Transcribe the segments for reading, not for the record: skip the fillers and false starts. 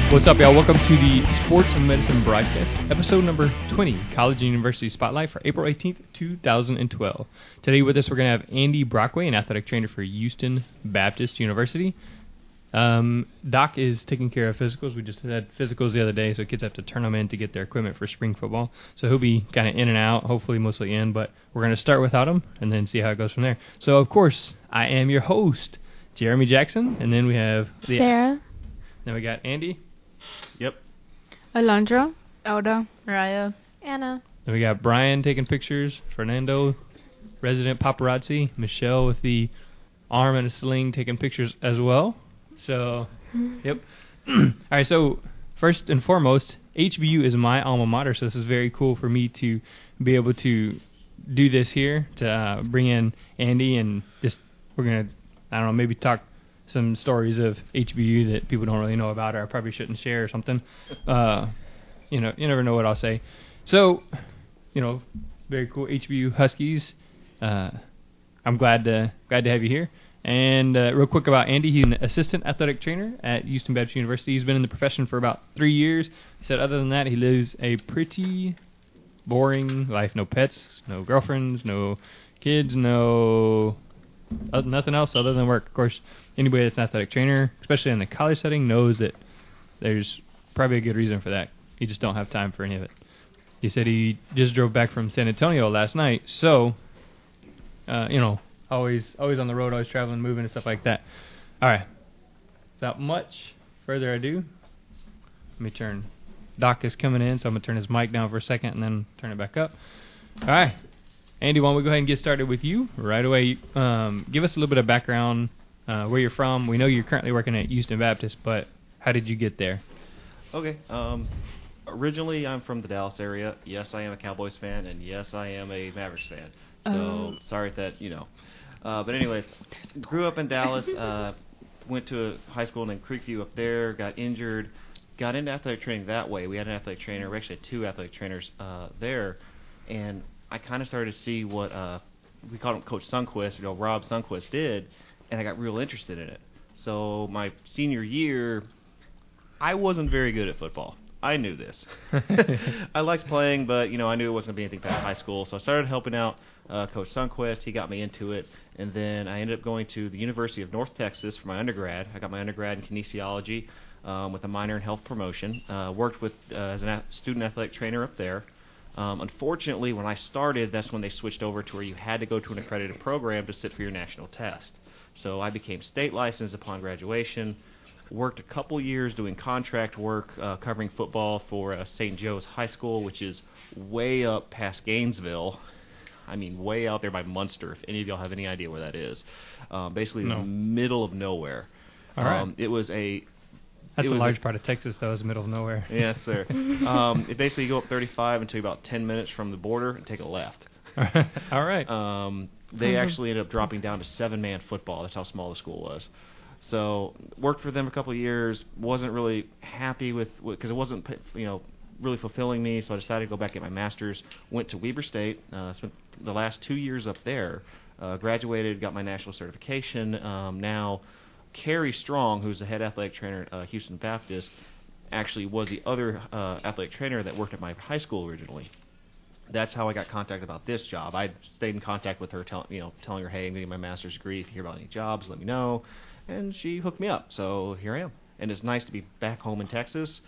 What's up, y'all? Welcome to the Sports and Medicine Broadcast, episode number 20, College and University Spotlight for April 18th, 2012. Today with us, we're going to have Andy Brockway, an athletic trainer for Houston Baptist University. Doc is taking care of physicals. We just had physicals the other day, so kids have to turn them in to get their equipment for spring football. So he'll be kind of in and out, hopefully mostly in, but we're going to start without him and then see how it goes from there. So, of course, I am your host, Jeremy Jackson, and then we have Sarah. Then we got Andy. Yep. Alondra. Elda. Raya. Anna. Then we got Brian taking pictures. Fernando, resident paparazzi. Michelle with the arm and a sling taking pictures as well. So, yep. All right, so first and foremost, HBU is my alma mater, so this is very cool for me to be able to do this here, to bring in Andy and just, we're going to, I don't know, maybe talk some stories of HBU that people don't really know about or I probably shouldn't share or something. You never know what I'll say. So, very cool. HBU Huskies. I'm glad to have you here. And real quick about Andy, he's an assistant athletic trainer at Houston Baptist University. He's been in the profession for about 3 years. He said other than that, he lives a pretty boring life. No pets, no girlfriends, no kids, nothing else other than work. Of course, anybody that's an athletic trainer, especially in the college setting, knows that there's probably a good reason for that. You just don't have time for any of it. He said he just drove back from San Antonio last night, so, always on the road, always traveling, moving, and stuff like that. All right. Without much further ado, let me turn. Doc is coming in, so I'm going to turn his mic down for a second and then turn it back up. All right. Andy, why don't we go ahead and get started with you right away? Give us a little bit of background, where you're from. We know you're currently working at Houston Baptist, but how did you get there? Okay. Originally, I'm from the Dallas area. Yes, I am a Cowboys fan, and yes, I am a Mavericks fan. So sorry that, But anyways, grew up in Dallas, went to a high school named Creekview up there, got injured, got into athletic training that way. We had an athletic trainer. We actually had two athletic trainers there, and I kind of started to see what we called him Coach Sundquist, Rob Sundquist did, and I got real interested in it. So my senior year, I wasn't very good at football. I knew this. I liked playing, but I knew it wasn't going to be anything past high school. So I started helping out Coach Sundquist. He got me into it, and then I ended up going to the University of North Texas for my undergrad. I got my undergrad in kinesiology with a minor in health promotion. Worked with as a student athletic trainer up there. Unfortunately, when I started, that's when they switched over to where you had to go to an accredited program to sit for your national test. So I became state licensed upon graduation, worked a couple years doing contract work, covering football for St. Joe's High School, which is way up past Gainesville. I mean, way out there by Munster, if any of y'all have any idea where that is. Basically, No. the middle of nowhere. All right. It was a... That's a large part of Texas, though, is the middle of nowhere. Yes, sir. It basically you go up 35 until about 10 minutes from the border and take a left. All right. They actually ended up dropping down to 7-man football. That's how small the school was. So worked for them a couple of years. Wasn't really happy with because it wasn't really fulfilling me. So I decided to go back and get my master's. Went to Weber State. Spent the last 2 years up there. Graduated. Got my national certification. Now. Kerry Strong, who's the head athletic trainer at Houston Baptist, actually was the other athletic trainer that worked at my high school originally. That's how I got contacted about this job. I stayed in contact with her, telling her, hey, I'm getting my master's degree. If you hear about any jobs, let me know. And she hooked me up. So here I am. And it's nice to be back home in Texas.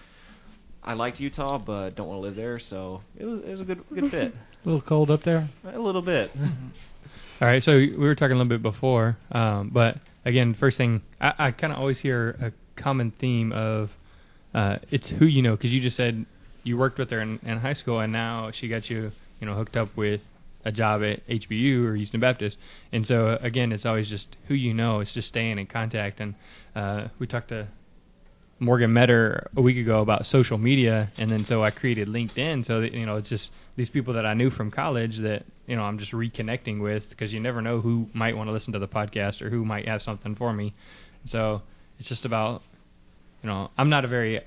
I liked Utah, but don't want to live there. So it was a good fit. A little cold up there? A little bit. All right, so we were talking a little bit before, but again, first thing, I kind of always hear a common theme of it's who you know, because you just said you worked with her in high school, and now she got you, hooked up with a job at HBU or Houston Baptist, and so again, it's always just who you know. It's just staying in contact, and we talked to Morgan Metter a week ago about social media, and then so I created LinkedIn, so that, it's just these people that I knew from college that I'm just reconnecting with, because you never know who might want to listen to the podcast or who might have something for me. So it's just about I'm not a very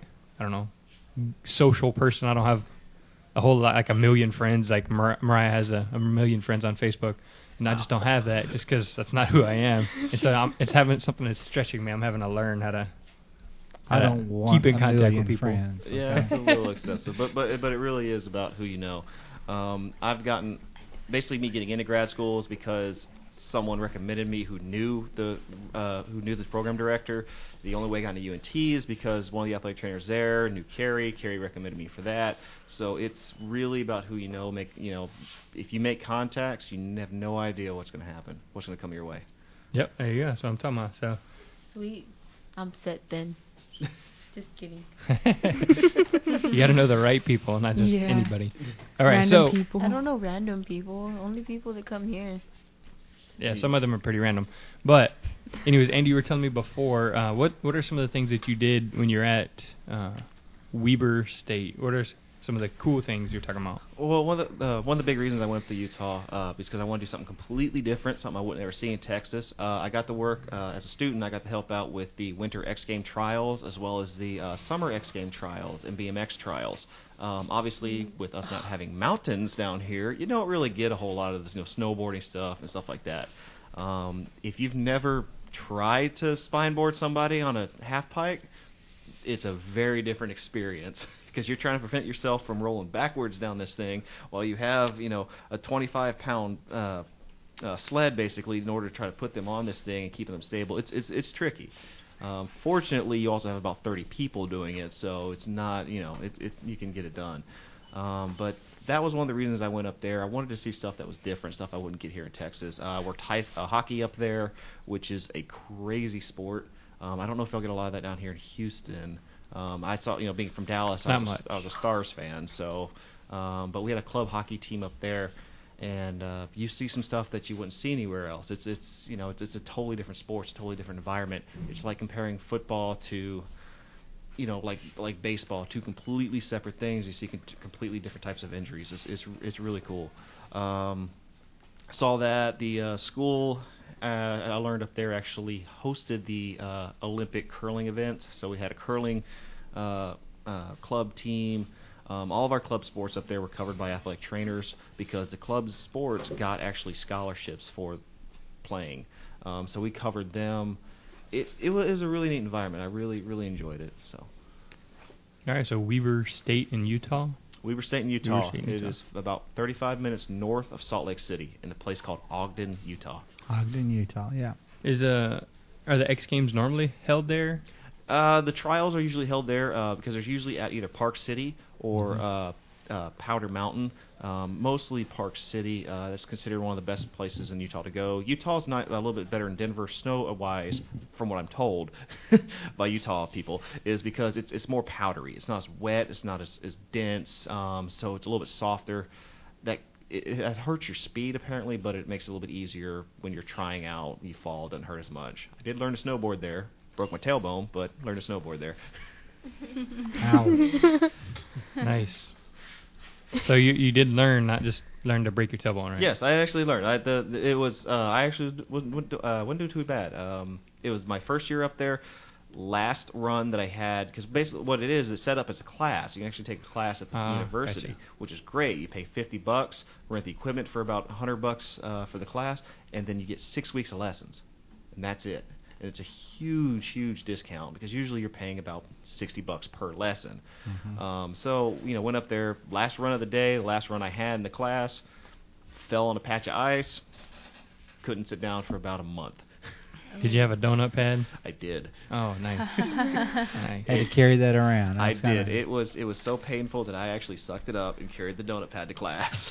social person. I don't have a whole lot, like a million friends. Like Mariah has a million friends on Facebook, and I just don't have that just because that's not who I am. And so it's having something that's stretching me. I'm having to learn how to I don't want keep in a contact million with people. friends. Yeah, okay? it's a little excessive, but it really is about who you know. I've gotten basically me getting into grad school is because someone recommended me who knew the program director. The only way I got into UNT is because one of the athletic trainers there knew Carrie. Carrie recommended me for that. So it's really about who you know. If you make contacts, you have no idea what's going to happen, what's going to come your way. Yep, there you go. That's what I'm talking about. So. Sweet. I'm set then. Just kidding. You got to know the right people, not just Yeah. anybody. All right, Random so people. I don't know random people. Only people that come here. yeah, some of them are pretty random. But anyways, Andy, you were telling me before, what are some of the things that you did when you're at Weber State? What are some of the cool things you're talking about? Well, one of the big reasons I went up to Utah is because I wanted to do something completely different, something I wouldn't ever see in Texas. I got to work as a student. I got to help out with the Winter X Game trials as well as the Summer X Game trials and BMX trials. Obviously, with us not having mountains down here, you don't really get a whole lot of this, snowboarding stuff and stuff like that. If you've never tried to spineboard somebody on a half pipe, it's a very different experience. Because you're trying to prevent yourself from rolling backwards down this thing while you have, a 25-pound sled basically in order to try to put them on this thing and keep them stable. It's tricky. Fortunately, you also have about 30 people doing it, so it's not, you can get it done. But that was one of the reasons I went up there. I wanted to see stuff that was different, stuff I wouldn't get here in Texas. I worked hockey up there, which is a crazy sport. I don't know if you'll get a lot of that down here in Houston. I saw, being from Dallas, I was a Stars fan, so, but we had a club hockey team up there, and you see some stuff that you wouldn't see anywhere else. It's a totally different sport, it's a totally different environment. It's like comparing football to, like baseball, two completely separate things. You see completely different types of injuries. It's really cool. Saw that the school I learned up there actually hosted the Olympic curling event. So we had a curling club team. All of our club sports up there were covered by athletic trainers because the club sports got actually scholarships for playing. So we covered them. It was a really neat environment. I really, really enjoyed it. So. All right, so Weber State in Utah? Weber State in Utah. State in It Utah. is about 35 minutes north of Salt Lake City in a place called Ogden, Utah. Ogden, Utah, yeah. Are the X Games normally held there? The trials are usually held there because they're usually at either Park City or Powder Mountain. Mostly Park City. That's considered one of the best places in Utah to go. Utah's not a little bit better than Denver snow-wise, from what I'm told by Utah people, is because it's more powdery. It's not as wet. It's not as dense. So it's a little bit softer. It hurts your speed apparently, but it makes it a little bit easier when you're trying out. You fall, it doesn't hurt as much. I did learn to snowboard there. Broke my tailbone, but learned to snowboard there. Ow. Nice. So you did learn, not just learn to break your tailbone, right? Yes, I actually learned. I actually wouldn't do too bad. It was my first year up there. Last run that I had, because basically what it is set up as a class. You can actually take a class at the university, gotcha. which is great. You pay $50, rent the equipment for about $100 for the class, and then you get 6 weeks of lessons, and that's it. And it's a huge, huge discount because usually you're paying about $60 per lesson. Mm-hmm. So went up there. Last run of the day, the last run I had in the class, fell on a patch of ice. Couldn't sit down for about a month. Did you have a donut pad? I did. Oh, nice. Nice. Had to carry that around. I That's kinda- did. It was so painful that I actually sucked it up and carried the donut pad to class.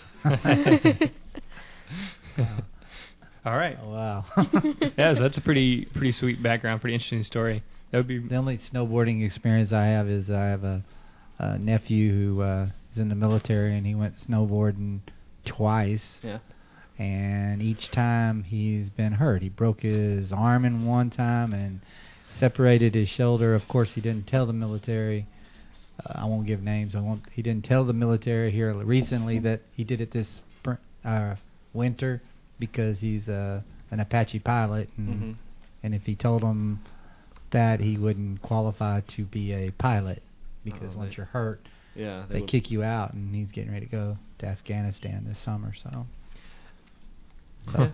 All right. Oh, wow. Yeah, so that's a pretty sweet background, pretty interesting story. That would be The only snowboarding experience I have is I have a nephew who is in the military, and he went snowboarding twice. Yeah. And each time he's been hurt. He broke his arm in one time and separated his shoulder. Of course, he didn't tell the military. I won't give names. He didn't tell the military here recently that he did it this winter because he's an Apache pilot, and if he told them that, he wouldn't qualify to be a pilot because once you're hurt, they kick you out, and he's getting ready to go to Afghanistan this summer. So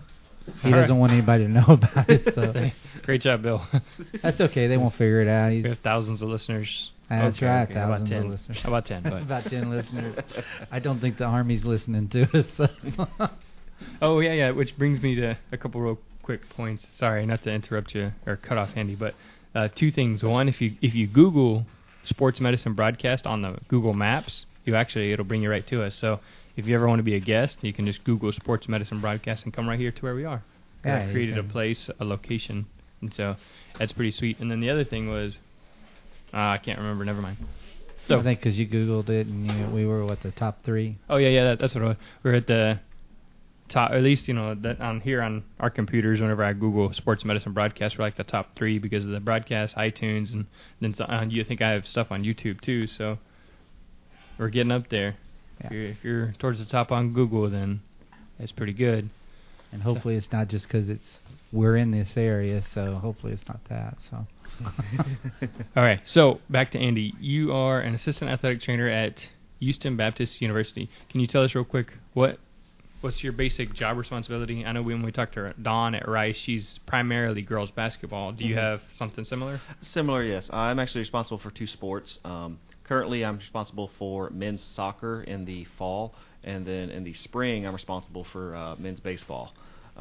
He doesn't want anybody to know about it. So Great job, Bill. that's okay. They won't figure it out. We have thousands of listeners. That's Okay, right. okay, how about Thousands 10? of listeners. How about 10? But About 10 listeners. I don't think the Army's listening to us. So. Oh, yeah, which brings me to a couple real quick points. Sorry, not to interrupt you or cut off Andy, but two things. One, if you Google sports medicine broadcast on the Google Maps, it'll bring you right to us. So if you ever want to be a guest, you can just Google sports medicine broadcast and come right here to where we are. Yeah, I've created a place, a location, and so that's pretty sweet. And then the other thing was, I can't remember. Never mind. So I think because you Googled it and we were, the top 3? Oh, yeah, that's what it was. We're at the top, at least, that on here on our computers, whenever I Google sports medicine broadcast, we're like the top 3 because of the broadcast, iTunes, and then you think I have stuff on YouTube too, so we're getting up there. Yeah. If you're towards the top on Google, then it's pretty good. And hopefully it's not just because we're in this area, so hopefully it's not that. So. All right, so back to Andy. You are an assistant athletic trainer at Houston Baptist University. Can you tell us real quick what's your basic job responsibility? I know when we talked to Dawn at Rice, she's primarily girls basketball. Do you have something similar? Similar, yes. I'm actually responsible for 2 sports. Currently, I'm responsible for men's soccer in the fall, and then in the spring, I'm responsible for men's baseball.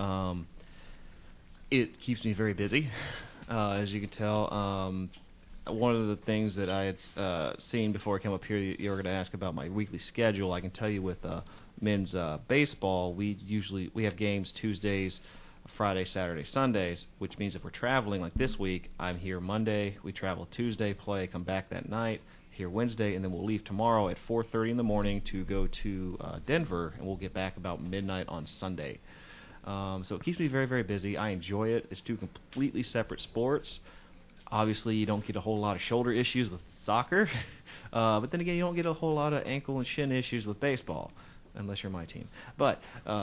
It keeps me very busy, as you can tell. One of the things that I had seen before I came up here, you were going to ask about my weekly schedule. I can tell you with men's baseball, we have games Tuesdays, Friday, Saturday, Sundays, which means if we're traveling like this week, I'm here Monday, we travel Tuesday, play, come back that night, here Wednesday, and then we'll leave tomorrow at 4:30 in the morning to go to Denver, and we'll get back about midnight on Sunday. So it keeps me very, very busy. I enjoy it. It's 2 completely separate sports. Obviously, you don't get a whole lot of shoulder issues with soccer, but then again, you don't get a whole lot of ankle and shin issues with baseball, unless you're my team. But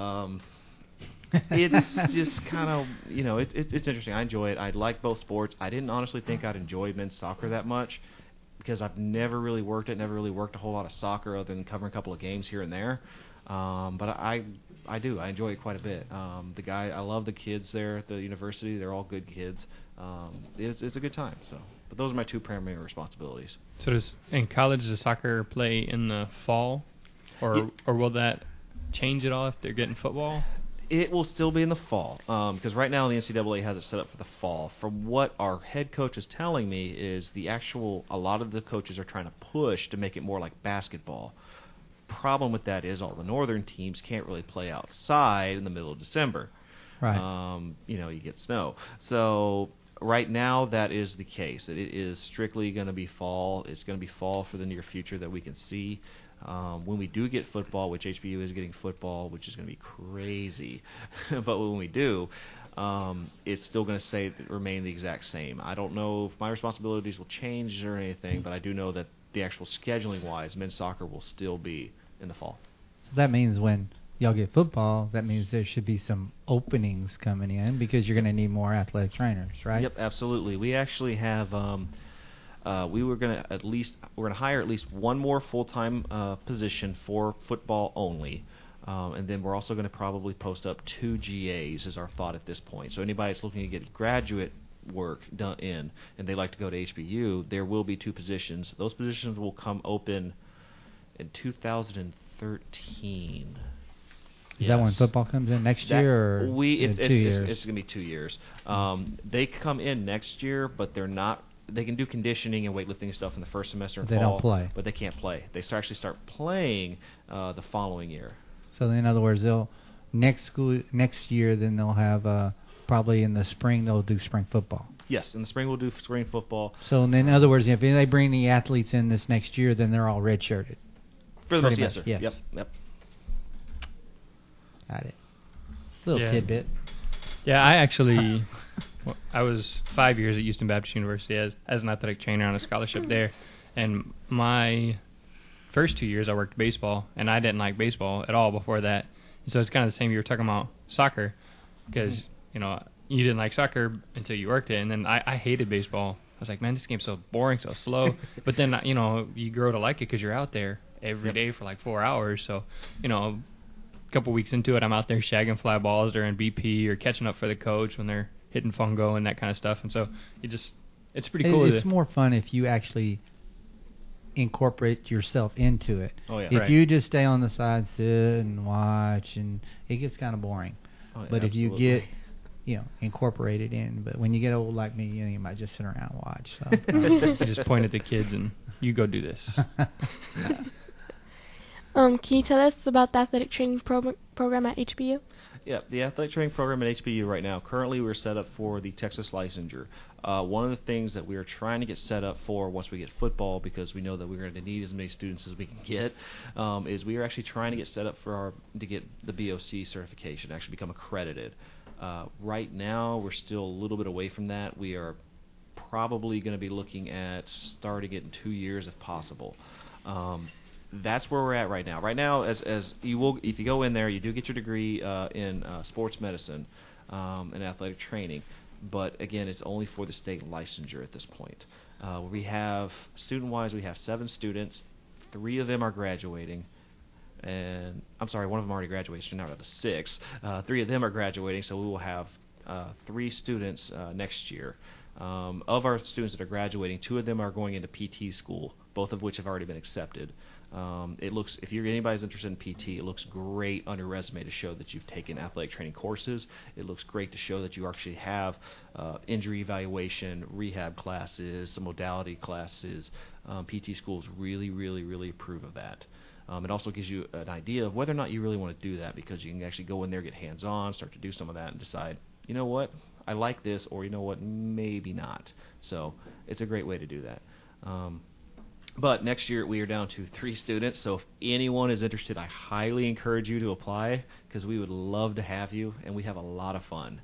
it's just kind of, it's interesting. I enjoy it. I like both sports. I didn't honestly think I'd enjoy men's soccer that much because I've never really worked it, never really worked a whole lot of soccer other than covering a couple of games here and there. But I do. I enjoy it quite a bit. I love the kids there at the university. They're all good kids. It's a good time. So, but those are my 2 primary responsibilities. So in college, does soccer play in the fall, or will that change at all if they're getting football? It will still be in the fall, because right now the NCAA has it set up for the fall. From what our head coach is telling me is a lot of the coaches are trying to push to make it more like basketball. Problem with that is all the northern teams can't really play outside in the middle of December. Right. You get snow. So right now that is the case. It is strictly going to be fall. It's going to be fall for the near future that we can see. When we do get football, which HBU is getting football, which is going to be crazy, but when we do, it's still going to remain the exact same. I don't know if my responsibilities will change or anything, but I do know that the actual scheduling-wise, men's soccer will still be in the fall. So that means when y'all get football, that means there should be some openings coming in because you're going to need more athletic trainers, right? Yep, absolutely. We actually have we're going to hire at least one more full-time position for football only. And then we're also going to probably post up 2 GAs is our thought at this point. So anybody that's looking to get graduate work done and they like to go to HBU, there will be 2 positions. Those positions will come open in 2013. Is that when football comes in next year, or it's 2 years? It's going to be 2 years. They come in next year, but they're not. They can do conditioning and weightlifting stuff in the first semester and They fall. don't play. But they can't play. They actually start playing the following year. So in other words, next year then they'll have probably in the spring they'll do spring football. Yes, in the spring we'll do spring football. So in other words, if they bring the athletes in this next year, then they're all redshirted. For the most, Pretty yes, sir. much, yes. Yep. Got it. Little tidbit. Yeah, I was 5 years at Houston Baptist University as an athletic trainer on a scholarship there, and my first 2 years I worked baseball, and I didn't like baseball at all before that. And so it's kind of the same you were talking about soccer, because you didn't like soccer until you worked it, and then I hated baseball. I was like, man, this game's so boring, so slow. But then you grow to like it because you're out there every day for like 4 hours. So couple weeks into it, I'm out there shagging fly balls during BP or catching up for the coach when they're hitting fungo and that kind of stuff. And so it's pretty cool. It's more fun if you actually incorporate yourself into it. Oh, yeah. If Right. you just stay on the side, sit and watch, and it gets kind of boring. Oh, yeah, But if you absolutely. get, incorporated in. But when you get old like me, you might just sit around and watch. So. I just point at the kids and you go do this. Can you tell us about the athletic training program at HBU? Yeah, the athletic training program at HBU right now, currently we're set up for the Texas licensure. One of the things that we are trying to get set up for once we get football, because we know that we're going to need as many students as we can get, is we are actually trying to get set up to get the BOC certification, actually become accredited. Right now, we're still a little bit away from that. We are probably going to be looking at starting it in 2 years if possible. That's where we're at right now. Right now, as you will, if you go in there, you do get your degree in sports medicine and athletic training. But again, it's only for the state licensure at this point. We have, student-wise, we have 7 students. 3 of them are graduating. And I'm sorry, one of them already graduated, so now we're up to 6. 3 of them are graduating, so we will have 3 students next year. Of our students that are graduating, 2 of them are going into PT school, both of which have already been accepted. It looks, if anybody's interested in PT, it looks great on your resume to show that you've taken athletic training courses. It looks great to show that you actually have injury evaluation, rehab classes, some modality classes. PT schools really, really, really approve of that. It also gives you an idea of whether or not you really want to do that, because you can actually go in there, get hands-on, start to do some of that, and decide, you know what, I like this, or you know what, maybe not. So it's a great way to do that. But next year we are down to 3 students, so if anyone is interested, I highly encourage you to apply, because we would love to have you, and we have a lot of fun.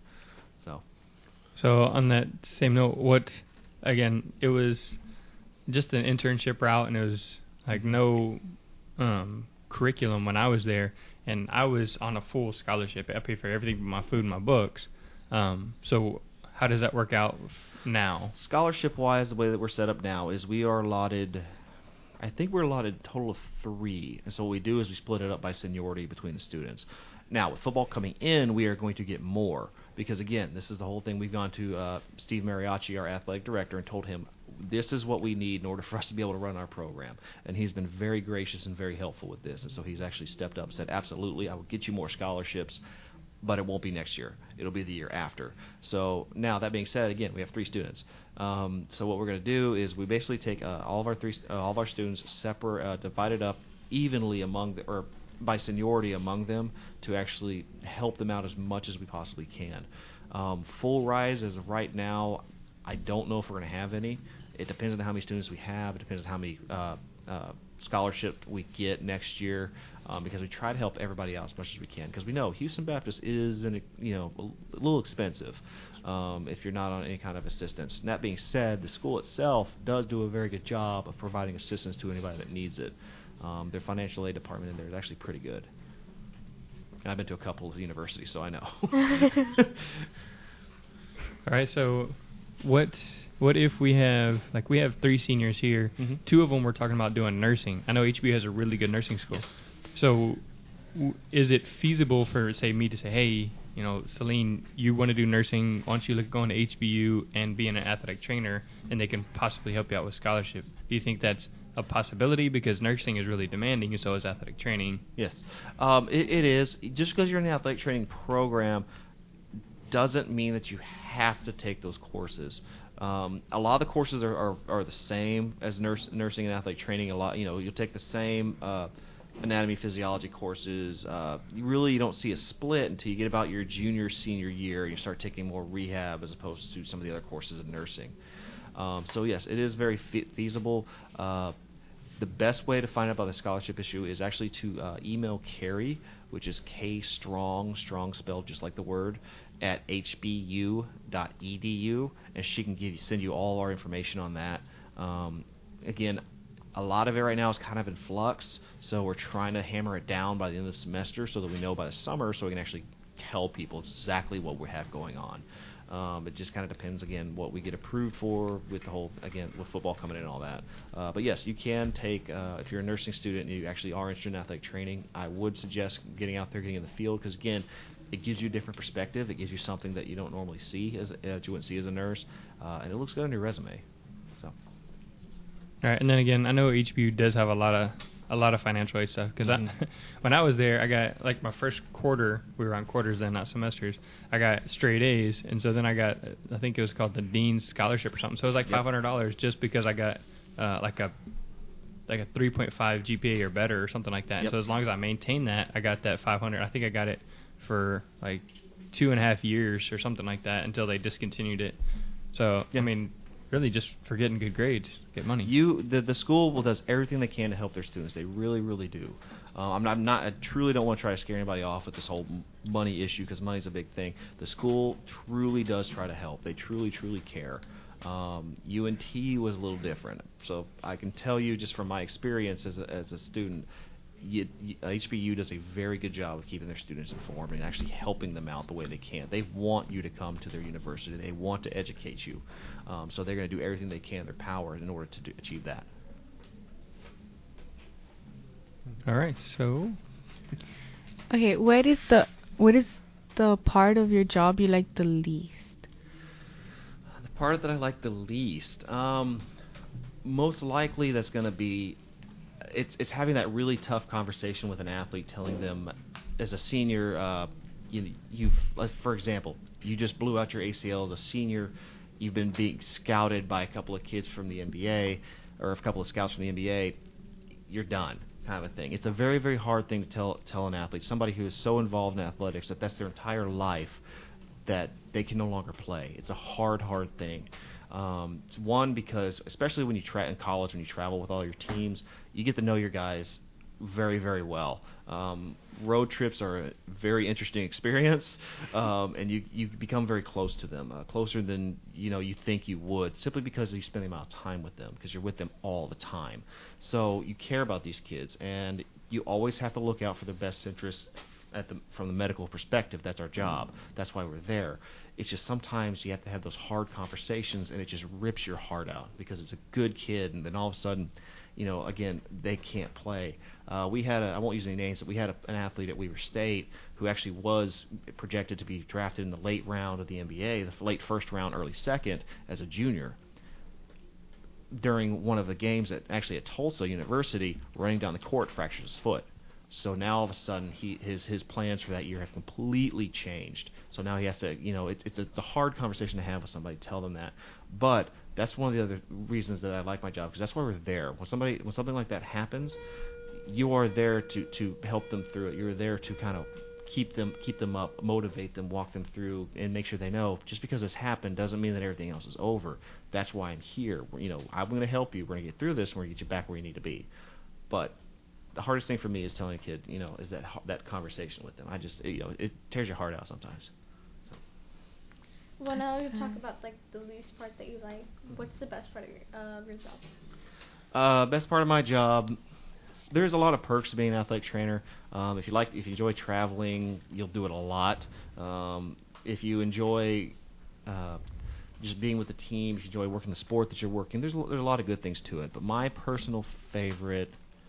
So on that same note, again, it was just an internship route, and it was like no curriculum when I was there, and I was on a full scholarship. I paid for everything but my food and my books. So how does that work out now? Scholarship-wise, the way that we're set up now is we are allotted, I think we're allotted a total of 3. And so what we do is we split it up by seniority between the students. Now, with football coming in, we are going to get more. Because, again, this is the whole thing. We've gone to Steve Mariachi, our athletic director, and told him this is what we need in order for us to be able to run our program. And he's been very gracious and very helpful with this. And so he's actually stepped up and said, absolutely, I will get you more scholarships, but it won't be next year. It'll be the year after. So now, that being said, again, we have 3 students. So what we're going to do is we basically take all of our students divided up evenly by seniority among them to actually help them out as much as we possibly can. Full rides as of right now, I don't know if we're going to have any. It depends on how many students we have. It depends on how many scholarship we get next year, because we try to help everybody out as much as we can, because we know Houston Baptist is a little expensive if you're not on any kind of assistance. And that being said, the school itself does do a very good job of providing assistance to anybody that needs it. Their financial aid department in there is actually pretty good. And I've been to a couple of universities, so I know. All right, so what if we have 3 seniors here, 2 of them we're talking about doing nursing. I know HBU has a really good nursing school. Yes. So is it feasible for, say, me to say, hey, Celine, you want to do nursing, why don't you look at going to HBU and being an athletic trainer, and they can possibly help you out with scholarship? Do you think that's a possibility? Because nursing is really demanding, and so is athletic training. Yes, it is. Just because you're in the athletic training program doesn't mean that you have to take those courses. A lot of the courses are the same as nursing and athletic training. You'll take the same anatomy, physiology courses. You don't see a split until you get about your junior, senior year, and you start taking more rehab as opposed to some of the other courses in nursing. So yes, it is very feasible. The best way to find out about the scholarship issue is actually to email Carrie, which is K-Strong, strong spelled just like the word, at hbu.edu, and she can send you all our information on that. Again, a lot of it right now is kind of in flux, so we're trying to hammer it down by the end of the semester so that we know by the summer, so we can actually tell people exactly what we have going on. It just kind of depends, again, what we get approved for with the whole, again, with football coming in and all that. But yes, you can take, if you're a nursing student and you actually are interested in athletic training, I would suggest getting out there, getting in the field, because, again, it gives you a different perspective. It gives you something that you don't normally see, that you wouldn't see as a nurse, and it looks good on your resume. So. All right, and then again, I know HBU does have a lot of financial aid stuff, because when I was there, I got, like, my first quarter, we were on quarters then, not semesters, I got straight A's, and so then I got, I think it was called the Dean's Scholarship or something, so it was like $500 just because I got like a 3.5 GPA or better or something like that. So as long as I maintained that, I got that 500. I think I got it for like 2.5 years or something like that until they discontinued it. So I mean, really just for getting good grades, get money. The school does everything they can to help their students. They really, really do. I truly don't want to try to scare anybody off with this whole money issue, because money's a big thing. The school truly does try to help. They truly, truly care. UNT was a little different. So I can tell you just from my experience as a student, HBU does a very good job of keeping their students informed and actually helping them out the way they can. They want you to come to their university. They want to educate you. So they're going to do everything they can in their power in order to achieve that. All right, so. Okay, what is the part of your job you like the least? The part that I like the least, most likely that's going to be, it's having that really tough conversation with an athlete, telling them as a senior, for example, you just blew out your ACL as a senior, you've been being scouted by a couple of kids from the NBA, or a couple of scouts from the NBA, you're done, kind of a thing. It's a very, very hard thing to tell an athlete, somebody who is so involved in athletics that that's their entire life, that they can no longer play. It's a hard thing. It's one, because especially when you in college, when you travel with all your teams, you get to know your guys very, very well. Road trips are a very interesting experience, and you become very close to them, closer than you think you would, simply because you spend the amount of time with them, because you're with them all the time. So you care about these kids, and you always have to look out for their best interests from the medical perspective. That's our job. That's why we're there. It's just sometimes you have to have those hard conversations, and it just rips your heart out because it's a good kid, and then all of a sudden, again, they can't play. We had I won't use any names, but we had an athlete at Weber State who actually was projected to be drafted in the late round of the NBA, the late first round, early second, as a junior. During one of the games at Tulsa University, running down the court, fractured his foot. So now all of a sudden, his plans for that year have completely changed. So now he has to, it's a hard conversation to have with somebody, tell them that. But that's one of the other reasons that I like my job, because that's why we're there. When something like that happens, you are there to help them through it. You're there to kind of keep them up, motivate them, walk them through, and make sure they know just because this happened doesn't mean that everything else is over. That's why I'm here. I'm going to help you. We're going to get through this, and we're going to get you back where you need to be. But the hardest thing for me is telling a kid, is that conversation with them. I just, it tears your heart out sometimes. So. Well, now we've talked about like the least part that you like. What's the best part of your job? Best part of my job, there's a lot of perks to being an athletic trainer. If you enjoy traveling, you'll do it a lot. If you enjoy just being with the team, if you enjoy working the sport that you're working, there's a lot of good things to it. But my personal favorite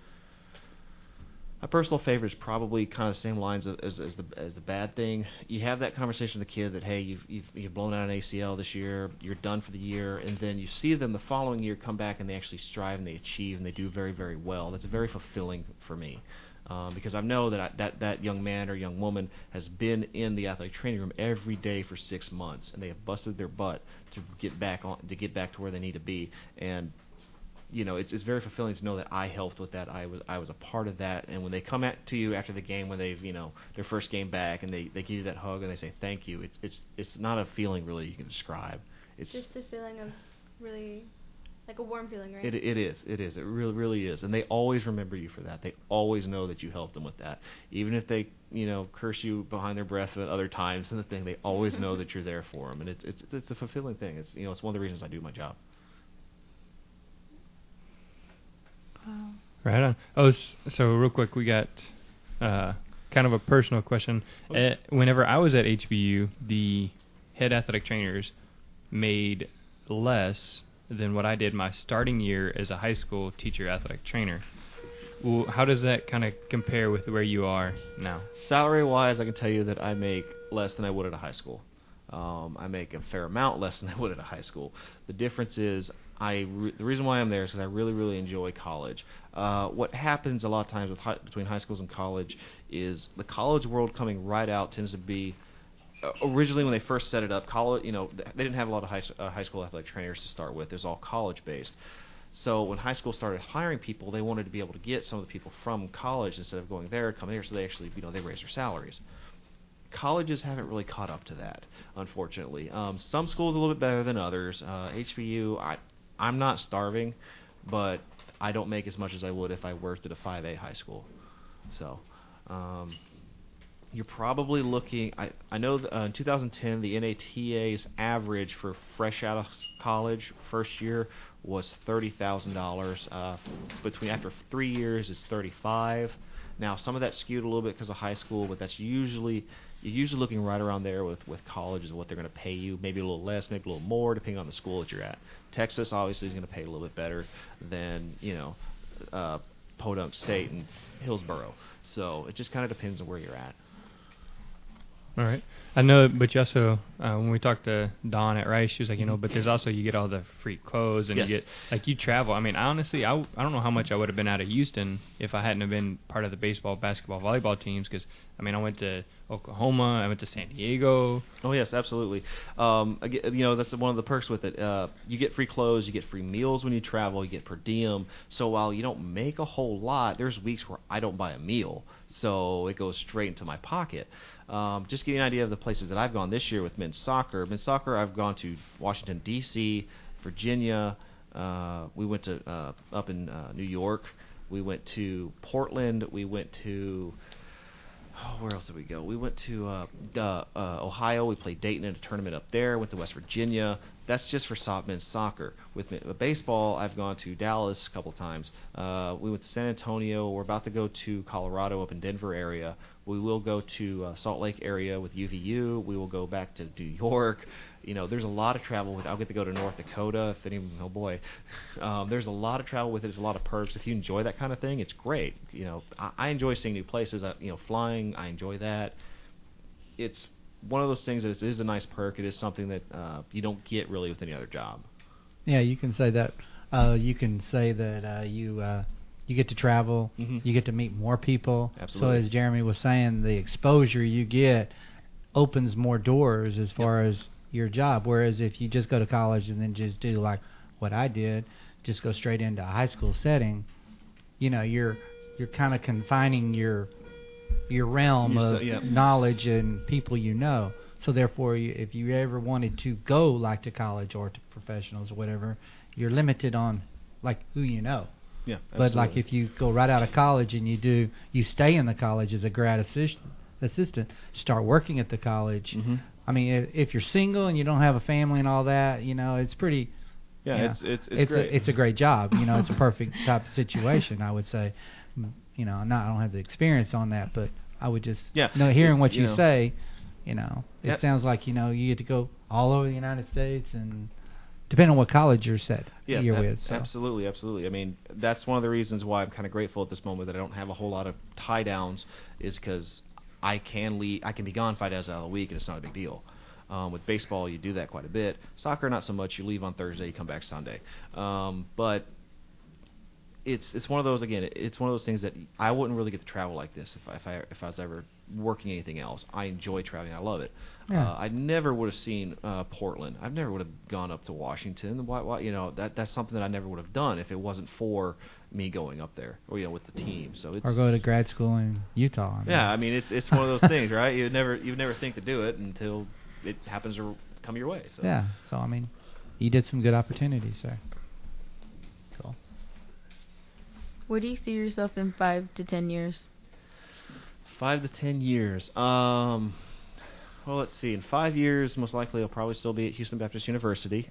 is probably kind of the same lines as the bad thing. You have that conversation with the kid that, hey, you've blown out an ACL this year, you're done for the year, and then you see them the following year come back and they actually strive and they achieve and they do very, very well. That's very fulfilling for me, because I know that young man or young woman has been in the athletic training room every day for 6 months, and they have busted their butt to get back to where they need to be. And it's very fulfilling to know that I helped with that. I was a part of that. And when they come to you after the game, when they've their first game back, and they give you that hug and they say thank you, it's not a feeling really you can describe. It's just a feeling of really like a warm feeling, right? It is. It really, really is. And they always remember you for that. They always know that you helped them with that. Even if they curse you behind their breath at other times and the thing, they always know that you're there for them. And it's a fulfilling thing. It's it's one of the reasons I do my job. Wow. Right on. Oh, so real quick, we got kind of a personal question. Whenever I was at HBU, head athletic trainers made less than what I did my starting year as a high school teacher athletic trainer. Well, how does that kind of compare with where you are now? Salary-wise, I can tell you that I make less than I would at a high school. I make a fair amount less than I would at a high school. The difference is the reason why I'm there is because I really, really enjoy college. What happens a lot of times with between high schools and college is the college world coming right out tends to be originally when they first set it up. College, they didn't have a lot of high school athletic trainers to start with. It was all college-based. So when high school started hiring people, they wanted to be able to get some of the people from college instead of going there, come here. So they actually, they raised their salaries. Colleges haven't really caught up to that, unfortunately. Some schools a little bit better than others. HBU, I'm not starving, but I don't make as much as I would if I worked at a 5A high school. So you're probably looking, I know in 2010 the NATA's average for fresh out of college first year was $30,000. After 3 years it's $35,000. Now some of that's skewed a little bit because of high school, but that's you're usually looking right around there with colleges and what they're going to pay you, maybe a little less, maybe a little more, depending on the school that you're at. Texas obviously is going to pay a little bit better than Podunk State and Hillsboro. So it just kind of depends on where you're at. All right. I know, but you also, when we talked to Dawn at Rice, she was like, but there's also, you get all the free clothes, and yes. you get, you travel. I mean, honestly, I don't know how much I would have been out of Houston if I hadn't have been part of the baseball, basketball, volleyball teams, because, I went to Oklahoma, I went to San Diego. Oh, yes, absolutely. That's one of the perks with it. You get free clothes, you get free meals when you travel, you get per diem. So while you don't make a whole lot, there's weeks where I don't buy a meal, so it goes straight into my pocket. Just to give you an idea of the places that I've gone this year with men's soccer. Men's soccer, I've gone to Washington, D.C., Virginia. We went to up in New York. We went to Portland. We went to... where else did we go? We went to Ohio. We played Dayton in a tournament up there. Went to West Virginia. That's just for men's soccer. With baseball, I've gone to Dallas a couple times. We went to San Antonio. We're about to go to Colorado up in Denver area. We will go to Salt Lake area with UVU. We will go back to New York. There's a lot of travel with. I'll get to go to North Dakota. Oh boy, there's a lot of travel with it. There's a lot of perks. If you enjoy that kind of thing, it's great. I enjoy seeing new places. Flying. I enjoy that. It's one of those things that is a nice perk. It is something that you don't get really with any other job. Yeah, you can say that. You can say that you get to travel. Mm-hmm. You get to meet more people. Absolutely. So as Jeremy was saying, the exposure you get opens more doors as far as your job. Whereas if you just go to college and then just do like what I did, just go straight into a high school setting, you're kind of confining your realm of knowledge and people So therefore, if you ever wanted to go like to college or to professionals or whatever, you're limited on like who you know. Yeah, but like if you go right out of college and you stay in the college as a grad assistant, start working at the college. Mm-hmm. I mean, if you're single and you don't have a family and all that, it's pretty. Yeah, it's great. It's a great job. It's a perfect type of situation, I would say. I don't have the experience on that, but I would just hearing what you say, it sounds like you get to go all over the United States and depending on what college you're with. So. Absolutely. I mean, that's one of the reasons why I'm kind of grateful at this moment that I don't have a whole lot of tie downs, is because I can be gone 5 days out of the week and it's not a big deal. With baseball, you do that quite a bit. Soccer, not so much. You leave on Thursday, you come back Sunday. But it's one of those, again, it's one of those things that I wouldn't really get to travel like this if I was ever working anything else. I enjoy traveling. I love it. Yeah. I never would have seen Portland. I never would have gone up to Washington. Why, that's something that I never would have done if it wasn't for me going up there or with the team. So it's, or go to grad school in Utah. I mean it's one of those things, right? You'd never think to do it until it happens to come your way. So. Yeah. So I mean, you did some good opportunities there. Cool. Where do you see yourself in 5 to 10 years? 5 to 10 years. Well, let's see. In 5 years, most likely I'll probably still be at Houston Baptist University.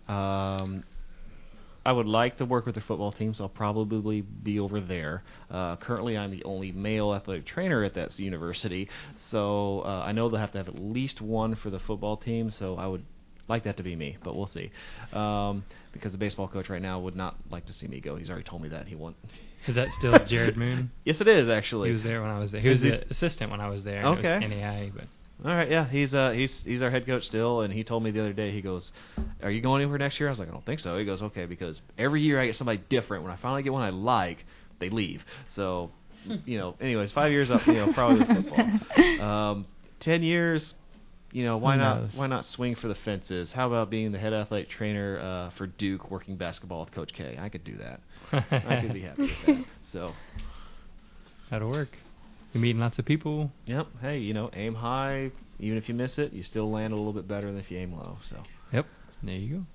I would like to work with the football team, so I'll probably be over there. Currently, I'm the only male athletic trainer at that university, so I know they'll have to have at least one for the football team, so I would like that to be me, but we'll see. Because the baseball coach right now would not like to see me go. He's already told me that he won't. Is that still Jared Moon? Yes, it is actually. He was there when I was there. He was the assistant when I was there. And Okay. It was NAI, but. All right, yeah, he's our head coach still, and he told me the other day, he goes, "Are you going anywhere next year?" I was like, "I don't think so." He goes, "Okay," because every year I get somebody different. When I finally get one I like, they leave. So, anyways, 5 years up, probably with football. 10 years, why not swing for the fences? How about being the head athletic trainer for Duke, working basketball with Coach K? I could do that. I could be happy with that. So that'll work. You're meeting lots of people. Yep. Hey, aim high. Even if you miss it, you still land a little bit better than if you aim low. So. Yep. There you go.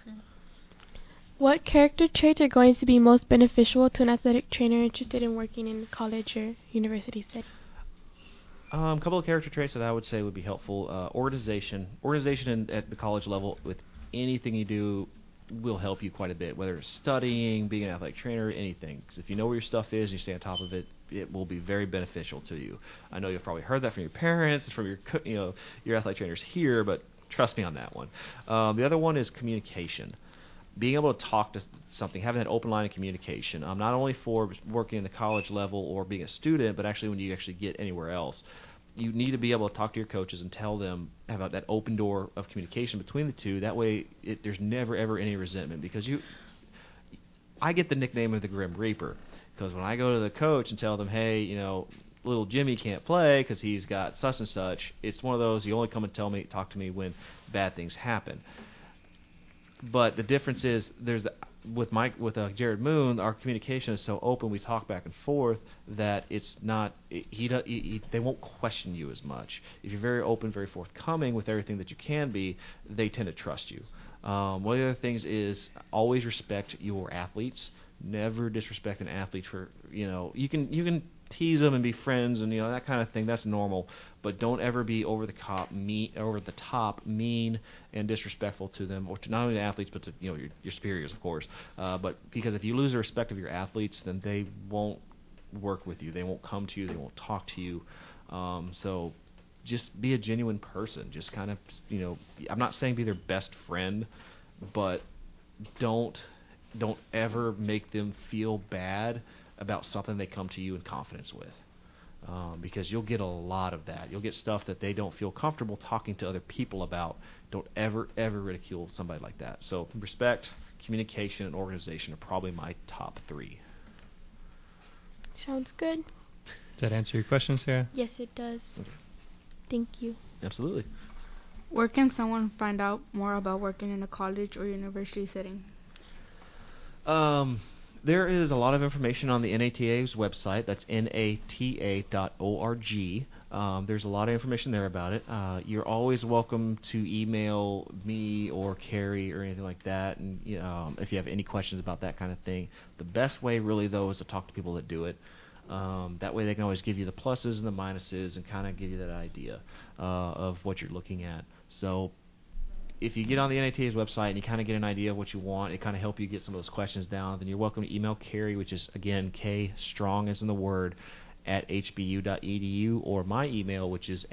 What character traits are going to be most beneficial to an athletic trainer interested in working in college or university setting? A couple of character traits that I would say would be helpful. Organization at the college level with anything you do will help you quite a bit, whether it's studying, being an athletic trainer, anything. Because if you know where your stuff is and you stay on top of it, it will be very beneficial to you. I know you've probably heard that from your parents, from your athletic trainers here, but trust me on that one. The other one is communication. Being able to talk to something, having that open line of communication, not only for working in the college level or being a student, but actually when you actually get anywhere else. You need to be able to talk to your coaches and tell them about that open door of communication between the two. That way, there's never, ever any resentment. Because I get the nickname of the Grim Reaper. Because when I go to the coach and tell them, hey, little Jimmy can't play because he's got such and such, it's one of those, you only come and talk to me when bad things happen. But the difference is, with Jared Moon, our communication is so open. We talk back and forth that it's not. They won't question you as much. If you're very open, very forthcoming with everything that you can be, they tend to trust you. One of the other things is always respect your athletes. Never disrespect an athlete for you can tease them and be friends and that kind of thing. That's normal, but don't ever be over the top, mean and disrespectful to them, or to not only the athletes but to your superiors, of course. But because if you lose the respect of your athletes, then they won't work with you. They won't come to you. They won't talk to you. So just be a genuine person. Just kind of I'm not saying be their best friend, but don't ever make them feel bad about something they come to you in confidence with, because you'll get a lot of that. You'll get stuff that they don't feel comfortable talking to other people about. Don't ever ridicule somebody like that. So respect, communication, and organization are probably my top 3. Sounds good. Does that answer your question, Sarah? Yes, it does. Okay. Thank you. Absolutely. Where can someone find out more about working in a college or university setting? There is a lot of information on the NATA's website. That's nata.org. There's a lot of information there about it. You're always welcome to email me or Carrie or anything like that, and if you have any questions about that kind of thing. The best way, really, though, is to talk to people that do it. That way they can always give you the pluses and the minuses and kind of give you that idea of what you're looking at. So if you get on the NATA's website and you kind of get an idea of what you want, it kind of help you get some of those questions down, then you're welcome to email Carrie, which is, again, K, strong as in the word, at hbu.edu, or my email, which is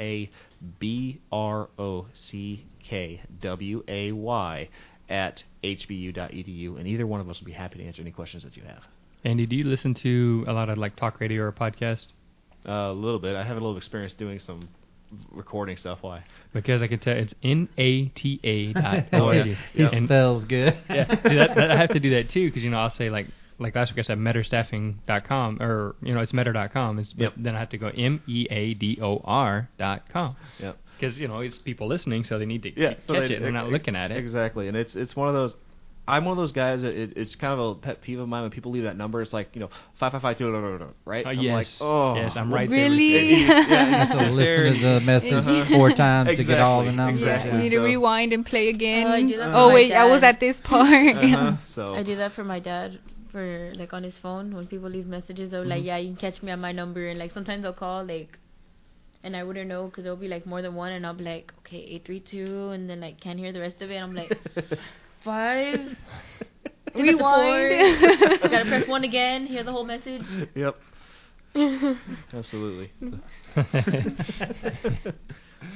abrockkway at hbu.edu, and either one of us will be happy to answer any questions that you have. Andy, do you listen to a lot of talk radio or podcast? A little bit. I have a little experience doing some recording stuff. Why? Because I can tell it's nata.org. Yeah. It spells good. Yeah, see, I have to do that too, because I'll say like last week I said metterstaffing.com, or it's metter.com. Yep. Then I have to go meador.com. Yep. Because it's people listening, so they need to so catch it. They're not looking at it. Exactly, and it's one of those. I'm one of those guys that it's kind of a pet peeve of mine when people leave that number. It's like 5552, right? I'm yes. like, oh, yes, I'm right really? there. So listen to the message 4 times to get all the numbers. Exactly. You need to rewind and play again. I do that for Oh my wait, I was dad. at this part. So I do that for my dad, for on his phone. When people leave messages, they're like, yeah, you can catch me on my number, and sometimes they'll call and I wouldn't know because there'll be more than one, and I'll be like, okay, 832, and then can't hear the rest of it. And I'm like, 5. Rewind. You gotta press 1 again. Hear the whole message. Yep. Absolutely.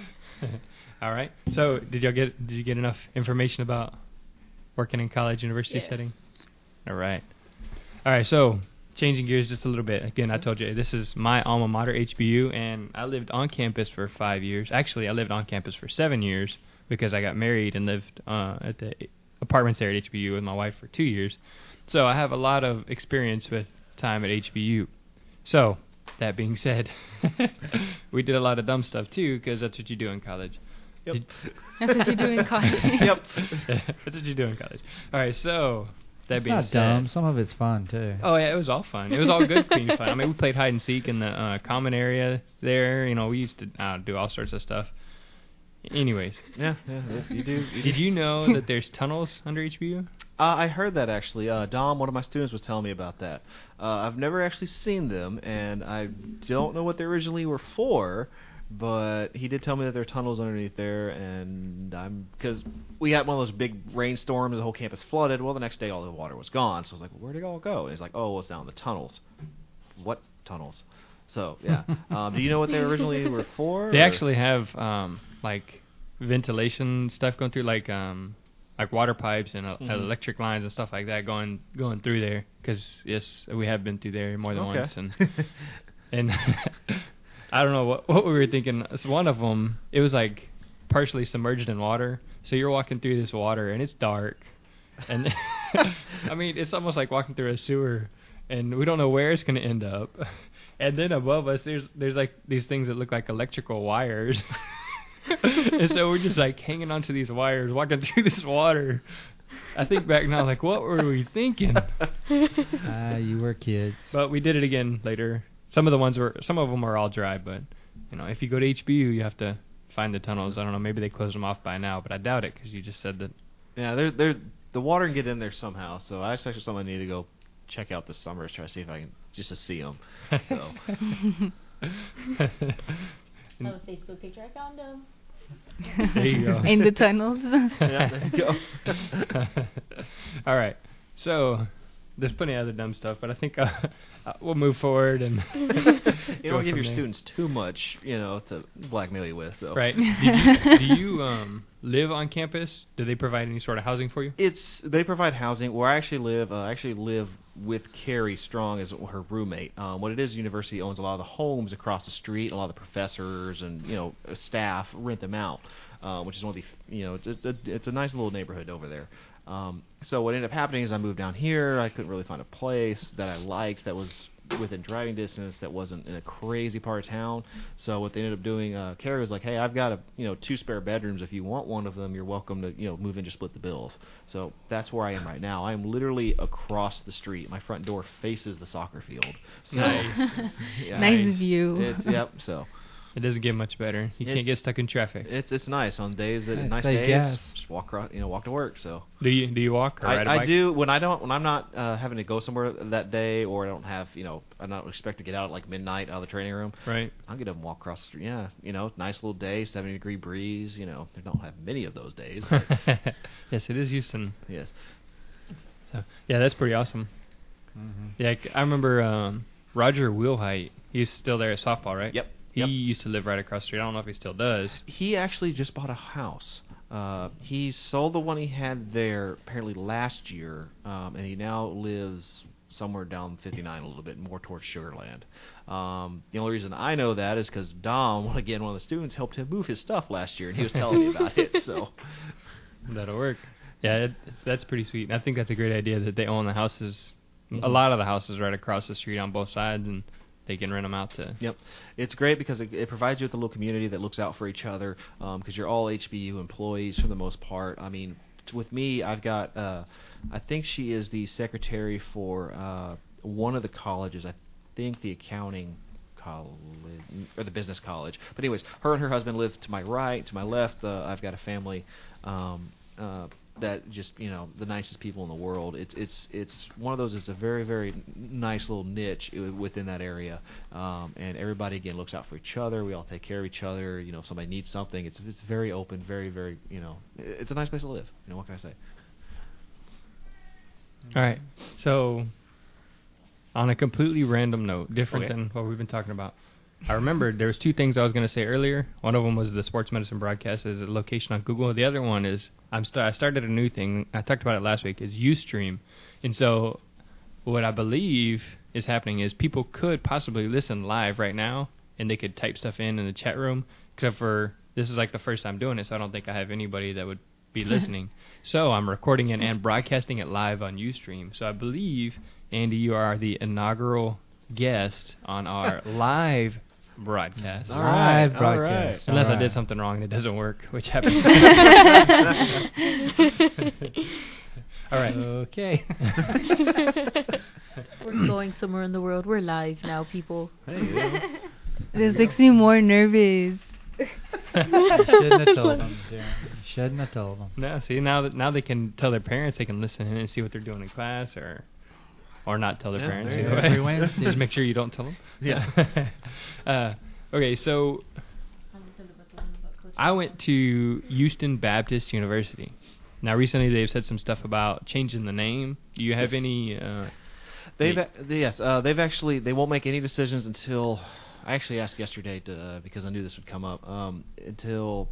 All right. So, did you get enough information about working in college university Yes. setting? All right. All right. So, changing gears just a little bit. Again, I told you this is my alma mater, HBU, and I lived on campus for 5 years. Actually, I lived on campus for 7 years because I got married and lived at the apartments there at HBU with my wife for 2 years. So, I have a lot of experience with time at HBU. So, that being said, we did a lot of dumb stuff too because that's what you do in college. Yep. That's what you do in college. Yep. That's what you do in college. All right, so that It's being not said, dumb. Some of it's fun too. oh yeah, it was all fun. It was all good, clean fun. I mean, we played hide and seek in the common area there. You know, we used to do all sorts of stuff. Anyways, Yeah, you do. did you know that there's tunnels under HBU? I heard that actually. Dom, one of my students, was telling me about that. I've never actually seen them, and I don't know what they originally were for, but he did tell me that there are tunnels underneath there, and because we had one of those big rainstorms, the whole campus flooded. Well, the next day all the water was gone, so I was like, well, where'd it all go? And he's like, oh, well, it's down in the tunnels. What tunnels? So, yeah. Do you know what they originally were for? They or? actually have like ventilation stuff going through, like water pipes and electric lines and stuff like that going through there. Because yes, we have been through there more than once, and I don't know what we were thinking. So one of them, it was like partially submerged in water. So you're walking through this water and it's dark, and I mean it's almost like walking through a sewer, and we don't know where it's going to end up. And then above us, there's like these things that look like electrical wires. And so we're just like hanging onto these wires, walking through this water. I think back now, like, what were we thinking? You were kids. But we did it again later. Some of them are all dry, but you know, if you go to HBU, you have to find the tunnels. I don't know, maybe they closed them off by now, but I doubt it because you just said that. Yeah, the water can get in there somehow. So that's actually something I need to go check out this summer, is try to see if I can just to see them. So. Oh, Facebook picture, I found them. There you go. In the tunnels. Yeah, there you go. All right. So there's plenty of other dumb stuff, but I think we'll move forward and You go don't give from your there. students too much, to blackmail you with. So. Right. Do you live on campus? Do they provide any sort of housing for you? They provide housing. Where I actually live with Carrie Strong as her roommate. What it is, university owns a lot of the homes across the street. A lot of the professors and staff rent them out, which is one of the it's a nice little neighborhood over there. So what ended up happening is I moved down here. I couldn't really find a place that I liked that was within driving distance, that wasn't in a crazy part of town. So what they ended up doing, Carrie was like, hey, I've got 2 spare bedrooms. If you want one of them, you're welcome to move in, just split the bills. So that's where I am right now. I'm literally across the street. My front door faces the soccer field. So, yeah, Nice view. So It doesn't get much better. You can't get stuck in traffic. it's nice on days that I'd nice say days. yes. Just walk across, walk to work. So Do you walk or ride a bike? I do when I'm not having to go somewhere that day, or I don't have I don't expect to get out at like midnight out of the training room. Right. I'll get up and walk across the street. Yeah, nice little day, 70-degree breeze. They don't have many of those days. But Yes, it is Houston. yes. So, yeah, that's pretty awesome. Mm-hmm. Yeah, I remember Roger Wheelheight. He's still there at softball, right? Yep. He used to live right across the street. I don't know if he still does. He actually just bought a house. He sold the one he had there apparently last year, and he now lives somewhere down 59 a little bit more towards Sugarland. The only reason I know that is because Dom, again, one of the students, helped him move his stuff last year, and he was telling me about it. So That'll work. Yeah, that's pretty sweet. And I think that's a great idea that they own the houses, a lot of the houses right across the street on both sides, and they can rent them out to. Yep, it's great because it provides you with a little community that looks out for each other. Because you're all HBU employees for the most part. I mean, with me, I've got I think she is the secretary for one of the colleges. I think the accounting college or the business college. But anyways, her and her husband live to my right, to my left. I've got a family. That just the nicest people in the world. It's one of those. It's a very, very nice little niche within that area, and everybody again looks out for each other. We all take care of each other. If somebody needs something, it's very open, very, very it's a nice place to live. What can I say? All right. So, on a completely random note, different Okay. than what we've been talking about, I remembered there was two things I was going to say earlier. One of them was the sports medicine broadcast as a location on Google. The other one is I started a new thing. I talked about it last week. Is Ustream, and so what I believe is happening is people could possibly listen live right now, and they could type stuff in the chat room. Except for this is like the first time doing it, so I don't think I have anybody that would be listening. So I'm recording it and broadcasting it live on Ustream. So I believe, Andy, you are the inaugural guest on our live broadcast. All right, Live broadcast. Unless I Alright. did something wrong and it doesn't work, which happens. All right. Okay. We're going somewhere in the world. We're live now, people. Hey, you know. This makes me more nervous. Shouldn't have told them, Jeremy. Shouldn't have told them. No, see now they can tell their parents. They can listen in and see what they're doing in class, or not tell their Yeah, parents. there you either go. way. Every Wednesday. Just make sure you don't tell them. Yeah. Okay, so I went to Houston Baptist University. Now, recently they've said some stuff about changing the name. Do you have Yes. any? They've actually they won't make any decisions until I actually asked yesterday because I knew this would come up until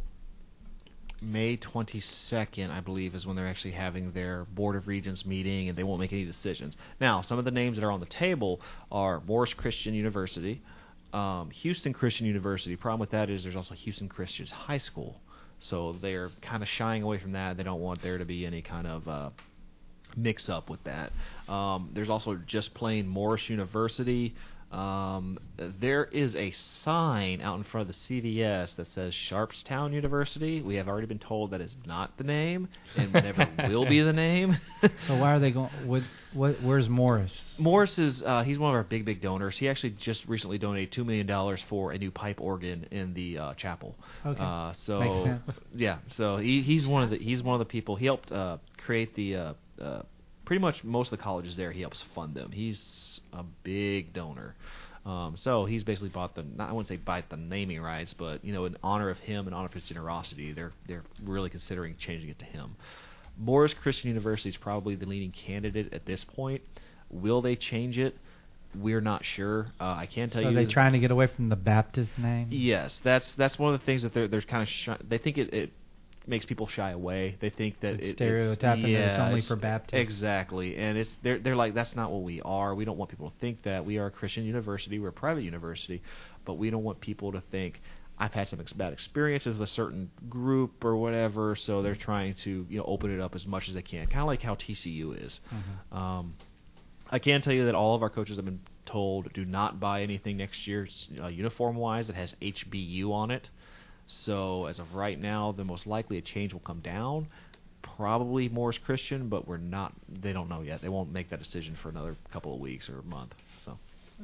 May 22nd, I believe, is when they're actually having their Board of Regents meeting, and they won't make any decisions. Now, some of the names that are on the table are Morris Christian University, Houston Christian University. Problem with that is there's also Houston Christian High School, so they're kind of shying away from that. They don't want there to be any kind of mix up with that. There's also just plain Morris University. There is a sign out in front of the CVS that says Sharpstown University. We have already been told that is not the name and never will be the name. So why are they going? Where's Morris? Morris is he's one of our big donors. He actually just recently donated $2 million for a new pipe organ in the chapel. Okay. So Makes sense. yeah, so he's one of the people. He helped create the pretty much most of the colleges there. He helps fund them. He's a big donor. So he's basically bought I wouldn't say buy the naming rights, but in honor of him, in honor of his generosity, they're really considering changing it to him. Morris Christian University is probably the leading candidate at this point. Will they change it? We're not sure. I can tell So you. are they trying to get away from the Baptist name? Yes, that's one of the things that they're kind of they think it makes people shy away. They think that It's stereotyping that it's only it's- for Baptists. Exactly, and they're like, that's not what we are. We don't want people to think that. We are a Christian university. We're a private university, but we don't want people to think I've had some bad experiences with a certain group or whatever. So they're trying to open it up as much as they can, kind of like how TCU is. Mhm. I can tell you that all of our coaches have been told do not buy anything next year uniform-wise that has HBU on it. So as of right now, the most likely a change will come down, probably Morris Christian, but they don't know yet. They won't make that decision for another couple of weeks or a month. So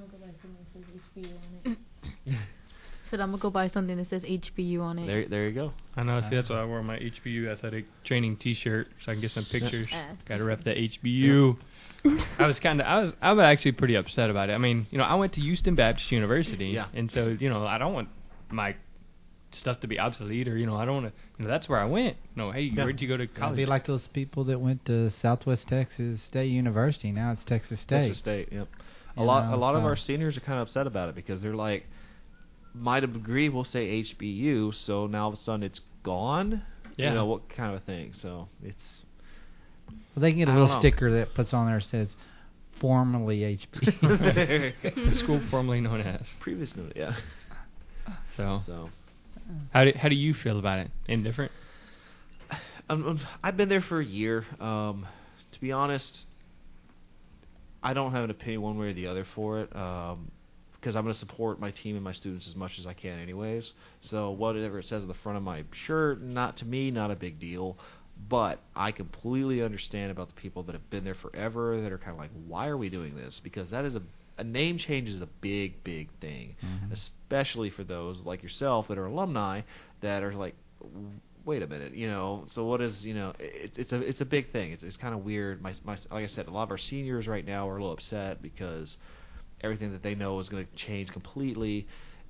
Said I'm gonna go buy something that says HBU on it. there you go. I know. See, that's why I wore my HBU athletic training T-shirt so I can get some pictures. Got to rep the HBU. I was actually pretty upset about it. I mean, I went to Houston Baptist University, Yeah. and so I don't want my stuff to be obsolete, or I don't want to. That's where I went. No, hey, Yeah. where'd you go to It'd college? be like those people that went to Southwest Texas State University. Now it's Texas State. Texas State. Yep. A You lot know, of so- our seniors are kind of upset about it because they're like, might have agreed we'll say HBU, so now all of a sudden it's gone. Yeah. What kind of thing? So it's Well, they can get a I little don't know. sticker that puts on there that says formerly HB. There you go. The school formerly known as. Previous note, yeah. So, So how do you feel about it? Indifferent? I've been there for a year. To be honest, I don't have an opinion one way or the other for it. Because I'm going to support my team and my students as much as I can anyways. So whatever it says on the front of my shirt, not a big deal. But I completely understand about the people that have been there forever that are kind of like, why are we doing this? Because that is a name change is a big thing, Mhm. especially for those like yourself that are alumni that are like, wait a minute, So what is, it's a big thing. It's kind of weird. My like I said, a lot of our seniors right now are a little upset because everything that they know is going to change completely.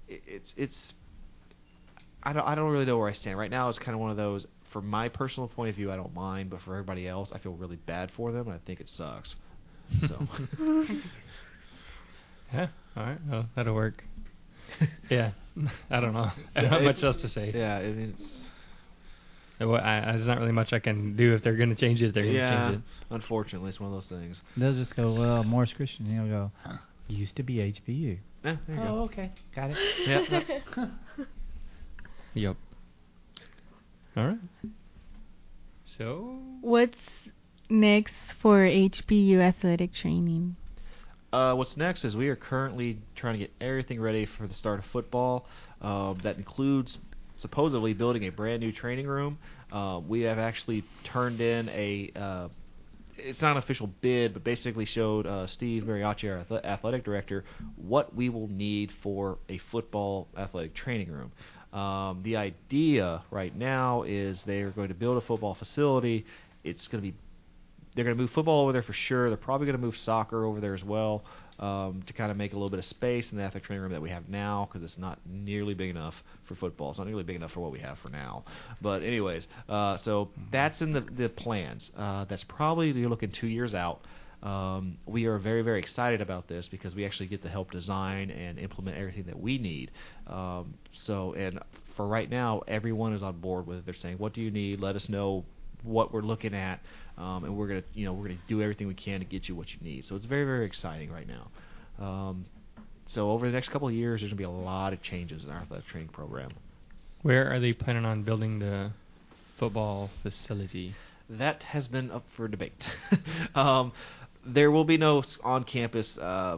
I don't really know where I stand right now. It's kind of one of those. From my personal point of view, I don't mind, but for everybody else, I feel really bad for them, and I think it sucks. So Yeah. All right. Well, that'll work. Yeah, I don't know. I don't have much else to say. Yeah, I mean, it's There's not really much I can do if they're going to change it. They're going to change it. unfortunately, it's one of those things. They'll just go, well, Morris Christian. He'll go, used to be HBU. Yeah, there you go. Okay, got it. Yeah. Yep. All right. So. What's next for HBU athletic training? What's next is we are currently trying to get everything ready for the start of football. That includes supposedly building a brand new training room. We have actually turned in it's not an official bid, but basically showed Steve Mariachi, our athletic director, what we will need for a football athletic training room. The idea right now is they are going to build a football facility. They're going to move football over there for sure. They're probably going to move soccer over there as well, to kind of make a little bit of space in the athletic training room that we have now, because it's not nearly big enough for football. It's not nearly big enough for what we have for now. But anyways, so that's in the plans. That's probably, you're looking 2 years out. We are very, very excited about this because we actually get to help design and implement everything that we need. And for right now, everyone is on board with it. They're saying, what do you need? Let us know what we're looking at, and we're gonna do everything we can to get you what you need. So it's very, very exciting right now. So over the next couple of years, there's gonna be a lot of changes in our athletic training program. Where are they planning on building the football facility? That has been up for debate. There will be no on-campus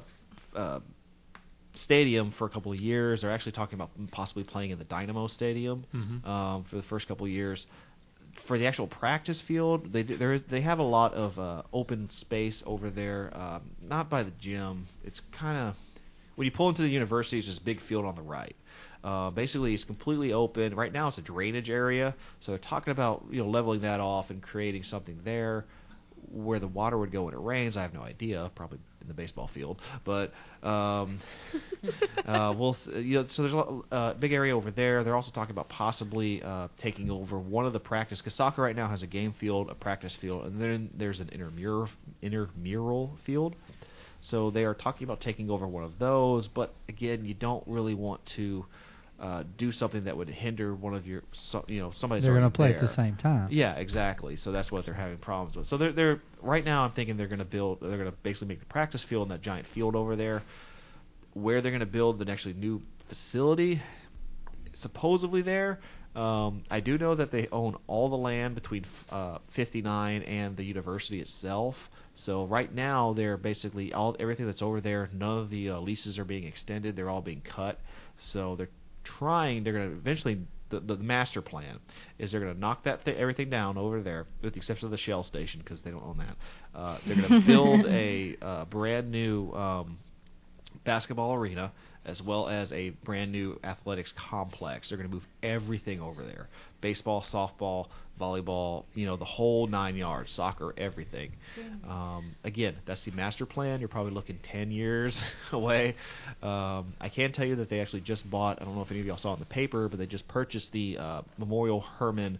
stadium for a couple of years. They're actually talking about possibly playing in the Dynamo Stadium for the first couple of years. For the actual practice field, they have a lot of open space over there, not by the gym. It's kind of, when you pull into the university, it's this big field on the right. Basically, it's completely open. Right now, it's a drainage area, so they're talking about leveling that off and creating something there. Where the water would go when it rains, I have no idea. Probably in the baseball field, but so there's a big area over there. They're also talking about possibly taking over one of the practice, because soccer right now has a game field, a practice field, and then there's an intramural field. So they are talking about taking over one of those, but again, you don't really want to do something that would hinder one of your, somebody's They're going to play at the same time. Yeah, exactly. So that's what they're having problems with. So they're right now, I'm thinking they're going to basically make the practice field in that giant field over there. Where they're going to build the actually new facility, supposedly there. I do know that they own all the land between 59 and the university itself. So right now, they're basically everything that's over there. None of the leases are being extended; they're all being cut. So they're going to eventually. The master plan is they're going to knock everything down over there, with the exception of the Shell station, because they don't own that. They're going to build a brand new basketball arena, as well as a brand new athletics complex. They're going to move everything over there. Baseball, softball, volleyball, the whole 9 yards, soccer, everything. Again, that's the master plan. You're probably looking 10 years away. I can tell you that they actually just bought, I don't know if any of y'all saw it in the paper, but they just purchased the Memorial Herman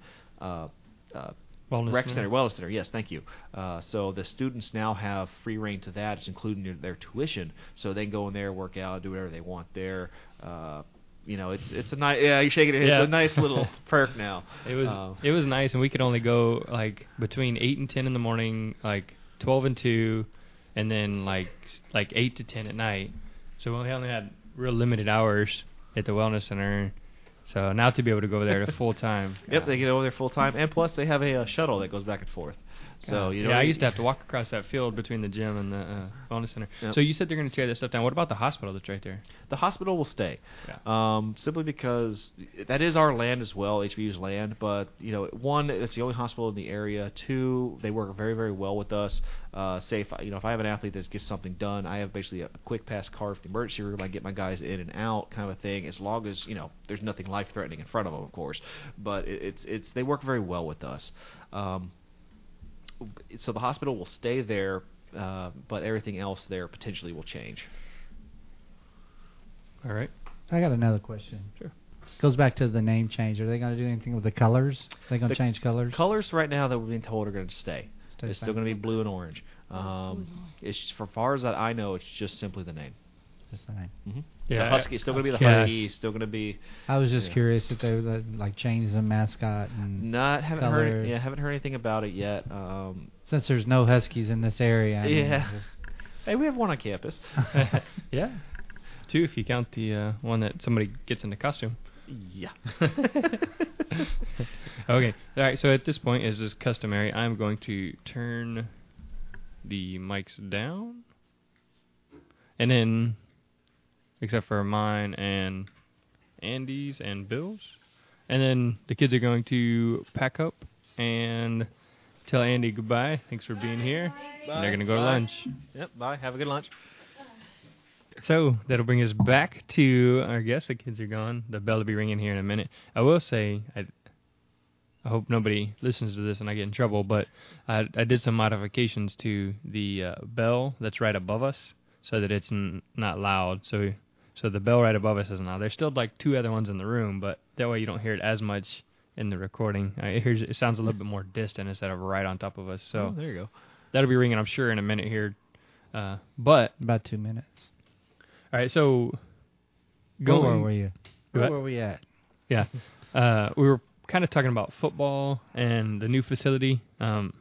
Wellness Center, yes, thank you. So the students now have free reign to that. It's including their tuition, so they can go in there, work out, do whatever they want there. It's a nice. Yeah, you're shaking your head. Yeah. It's a nice little perk now. It was nice, and we could only go like between 8 and 10 in the morning, like 12 and 2, and then like 8 to 10 at night. So we only had real limited hours at the wellness center. So now to be able to go there to full time. Yep, they get over there full time, and plus they have a shuttle that goes back and forth. So I used to have to walk across that field between the gym and the wellness center. Yep. So you said they're going to tear this stuff down. What about the hospital that's right there? The hospital will stay, simply because that is our land as well, HBU's land. But one, it's the only hospital in the area. Two, they work very, very well with us. Say if I have an athlete that gets something done, I have basically a quick pass card for the emergency room. I get my guys in and out, kind of a thing. As long as there's nothing life threatening in front of them, of course. But they work very well with us. So the hospital will stay there, but everything else there potentially will change. All right. I got another question. Sure. Goes back to the name change. Are they going to do anything with the colors? Are they going to change colors? Colors right now that we've been told are going to stay. It's still going to be blue and orange. As far as that I know, it's just simply the name. the same. Mm-hmm. Yeah, the Husky still going to be the yeah. Husky. Still going to be. I was just Yeah. curious if they would like change the mascot and Haven't heard. colors. Yeah, haven't heard anything about it yet. Since there's no Huskies in this area. I mean, Yeah. Hey, we have one on campus. Yeah. 2 if you count the one that somebody gets in the costume. Yeah. Okay. All right. So at this point, as is customary, I'm going to turn the mics down, and then, except for mine and Andy's and Bill's, and then the kids are going to pack up and tell Andy goodbye. Thanks for being here. Bye. And they're gonna go to Bye. lunch. Yep. Bye. Have a good lunch. So that'll bring us back to our guests. The kids are gone. The bell will be ringing here in a minute. I will say, I hope nobody listens to this and I get in trouble, but I did some modifications to the bell that's right above us so that it's not loud. So the bell right above us isn't loud. There's still like 2 other ones in the room, but that way you don't hear it as much in the recording. It sounds a little bit more distant instead of right on top of us. So there you go. that'll be ringing, I'm sure, in a minute here. But about 2 minutes. all right, so Where were you? Where What? were we at? Yeah. We were kind of talking about football and the new facility. Let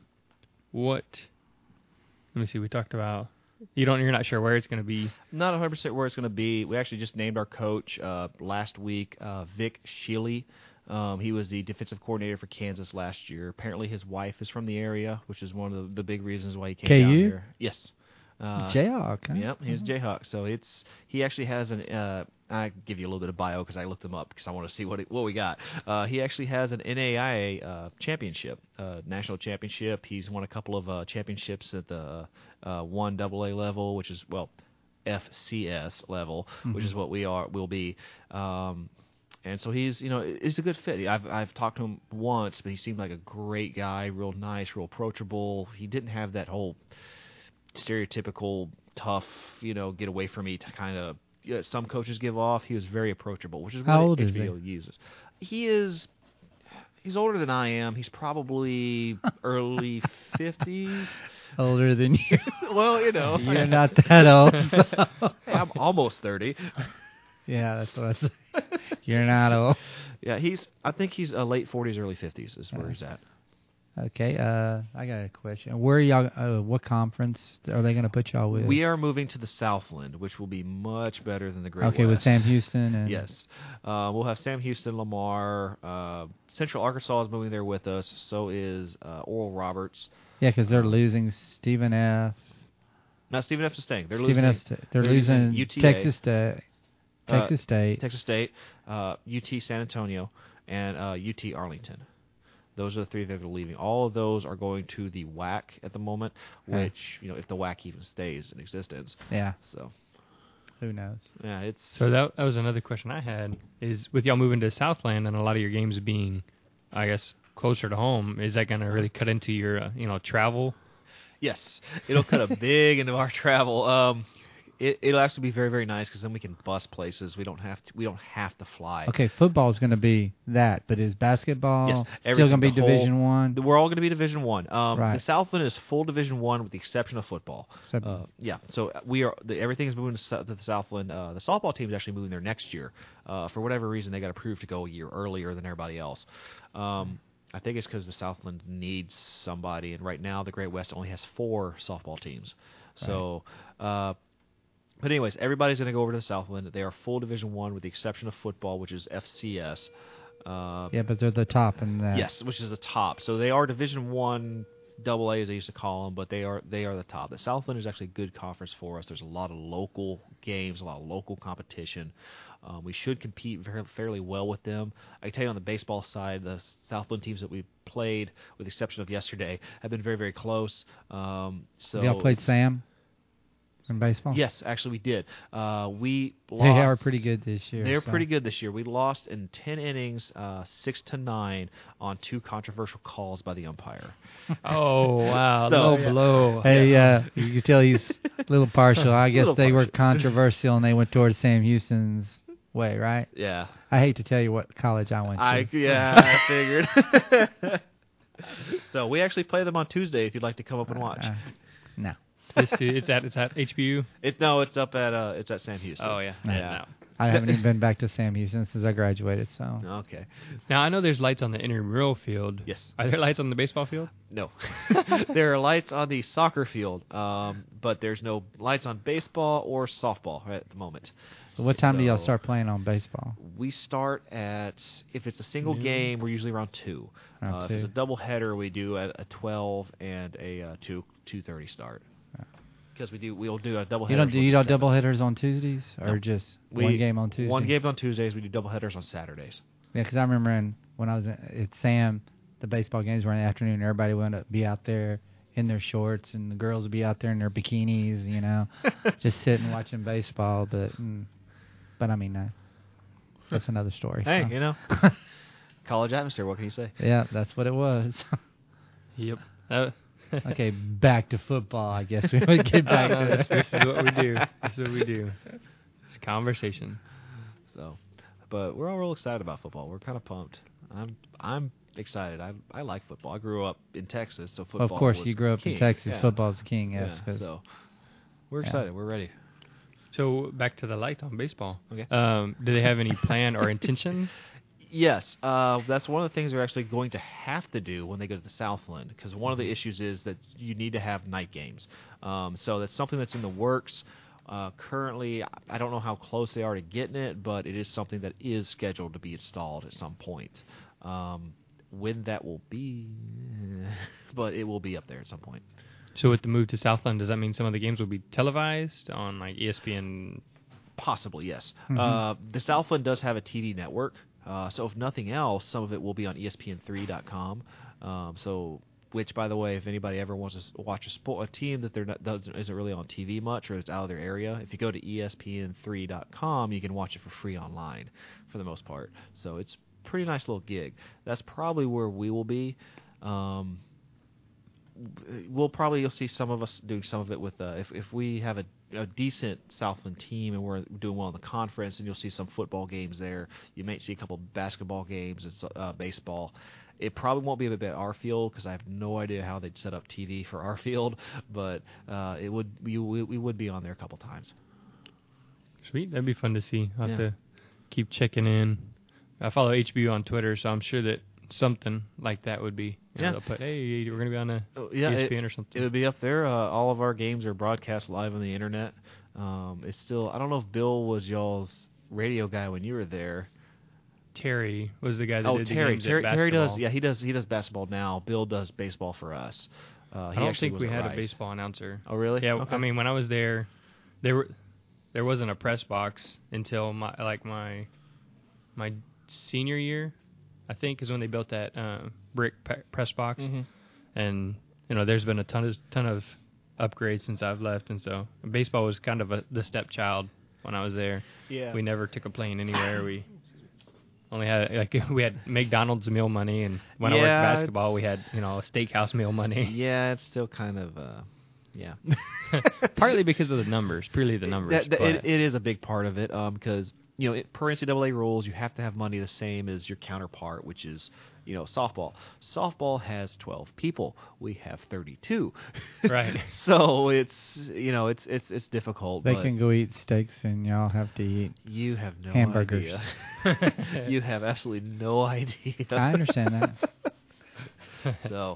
me see, we talked about, you're not sure where it's going to be. Not 100% where it's going to be. We actually just named our coach last week, Vic Sheely. He was the defensive coordinator for Kansas last year. Apparently his wife is from the area, which is one of the big reasons why he came down KU? here. Yes. Jayhawk, huh? Yep, he's Jayhawk. So he actually has an. I give you a little bit of bio because I looked him up because I want to see what we got. He actually has an NAIA championship, national championship. He's won a couple of championships at the 1AA level, which is FCS level, which is what we'll be. And so he's a good fit. I've talked to him once, but he seemed like a great guy, real nice, real approachable. He didn't have that whole stereotypical tough, get away from me to kind of some coaches give off. He was very approachable, which is How what old is HBO uses. He's older than I am. He's probably early 50s. Older than you. Well, You're not that old. So. Hey, I'm almost 30. Yeah, that's what I said. You're not old. Yeah, I think he's late 40s, early 50s is where he's at. Okay, I got a question. Where are y'all? What conference are they going to put y'all with? We are moving to the Southland, which will be much better than the Great West. Okay, with Sam Houston and yes, we'll have Sam Houston, Lamar. Central Arkansas is moving there with us. So is Oral Roberts. Yeah, because they're losing Stephen F. Now Stephen F. is staying. They're Stephen losing. F. They're losing UTA, Texas State. Texas State, UT San Antonio, and UT Arlington. Those are the 3 that are leaving. All of those are going to the WAC at the moment, which, if the WAC even stays in existence. Yeah. So, who knows? Yeah, it's... So that was another question I had, is with y'all moving to Southland and a lot of your games being, I guess, closer to home, is that going to really cut into your, travel? Yes. It'll cut a big into our travel. It'll actually be very, very nice because then we can bus places. We don't have to fly. Okay, football is going to be that, but is basketball Yes, still going to be Division One? We're all going to be Division One. Right. The Southland is full Division One with the exception of football. Yeah, so we are. Everything is moving to the Southland. The softball team is actually moving there next year. For whatever reason, they got approved to go a year earlier than everybody else. I think it's because the Southland needs somebody, and right now the Great West only has 4 softball teams. So. But anyways, everybody's going to go over to the Southland. They are full Division One with the exception of football, which is FCS. Yeah, but they're the top in that. Yes, which is the top. So they are Division One, AA as they used to call them, but they are the top. The Southland is actually a good conference for us. There's a lot of local games, a lot of local competition. We should compete fairly well with them. I can tell you on the baseball side, the Southland teams that we played, with the exception of yesterday, have been very, very close. So y'all played Sam? In baseball? Yes, actually we did. We lost. They are pretty good this year. They're pretty good this year. We lost in 10 innings, 6-9 on 2 controversial calls by the umpire. Oh, wow. So, Low blow. Hey, you can tell he's a little partial. I guess they were controversial and they went towards Sam Houston's way, right? Yeah. I hate to tell you what college I went to. I figured. So we actually play them on Tuesday if you'd like to come up and watch. No. It's at HBU. It's up at Sam Houston. Oh yeah. Yeah. I haven't even been back to Sam Houston since I graduated. So Okay. Now I know there's lights on the intramural field. Yes. Are there lights on the baseball field? No. There are lights on the soccer field, but there's no lights on baseball or softball at the moment. So what time do y'all So start playing on baseball? We start at, if it's a single game, we're usually around 2. Around If it's a 2? double header, we do at a 12 and a 2:30 start. Because we'll do a double header. You don't double headers on Tuesdays or No. just one game on Tuesday? One game on Tuesdays. We do double headers on Saturdays. Yeah, because I remember when I was at Sam, the baseball games were in the afternoon. Everybody would be out there in their shorts, and the girls would be out there in their bikinis, just sitting watching baseball. But I mean, that's another story. Hey, so. College atmosphere. What can you say? Yeah, that's what it was. Yep. Okay, back to football. I guess we would get back to it. This is what we do. This is what we do. It's conversation. So, but we're all real excited about football. We're kind of pumped. I'm excited. I like football. I grew up in Texas, so football. Of course, was you grew up king. in Texas. Yeah. Football's king. Yes. Yeah, 'cause- so we're Yeah. excited. We're ready. So back to the light on baseball. Okay. Do they have any plan or intention? Yes, that's one of the things they're actually going to have to do when they go to the Southland, because one of the issues is that you need to have night games. So that's something that's in the works. Currently, I don't know how close they are to getting it, but it is something that is scheduled to be installed at some point. When that will be, but it will be up there at some point. So with the move to Southland, does that mean some of the games will be televised on like ESPN? Possibly, yes. Mm-hmm. The Southland does have a TV network, so if nothing else, some of it will be on ESPN3.com. Which, by the way, if anybody ever wants to watch a team that isn't really on TV much or it's out of their area, if you go to ESPN3.com, you can watch it for free online for the most part. So it's a pretty nice little gig. That's probably where we will be. You'll see some of us doing some of it with if we have a decent Southland team and we're doing well in the conference, and you'll see some football games there. You might see a couple basketball games and baseball. It probably won't be at our field because I have no idea how they'd set up TV for our field, but we would be on there a couple times. Sweet, that'd be fun to see. I'll have Yeah. to keep checking in. I follow HBU on Twitter, so I'm sure that something like that would be. Yeah. They'll put, hey, we're gonna be on the Yeah, ESPN or something. It would be up there. All of our games are broadcast live on the internet. It's still. I don't know if Bill was y'all's radio guy when you were there. Terry was the guy that did Terry. the games at Terry does. basketball. Yeah, he does basketball now. Bill does baseball for us. I don't think we had a baseball announcer. Oh, really? Yeah, Okay. I mean, when I was there wasn't a press box until my senior year, I think, is when they built that brick press box. Mhm. And there's been a ton of upgrades since I've left, and so baseball was kind of the stepchild when I was there. Yeah. We never took a plane anywhere. We only had we had McDonald's meal money, and when I worked Yeah, basketball, we had a steakhouse meal money. Yeah, it's still kind of. Yeah. Partly because of the numbers, purely the numbers. but It is a big part of it because per NCAA rules, you have to have money the same as your counterpart, which is softball. Softball has 12 people. We have 32. Right. So it's difficult. They but can go eat steaks, and y'all have to eat. You have no hamburgers. idea. You have absolutely no idea. I understand that. So,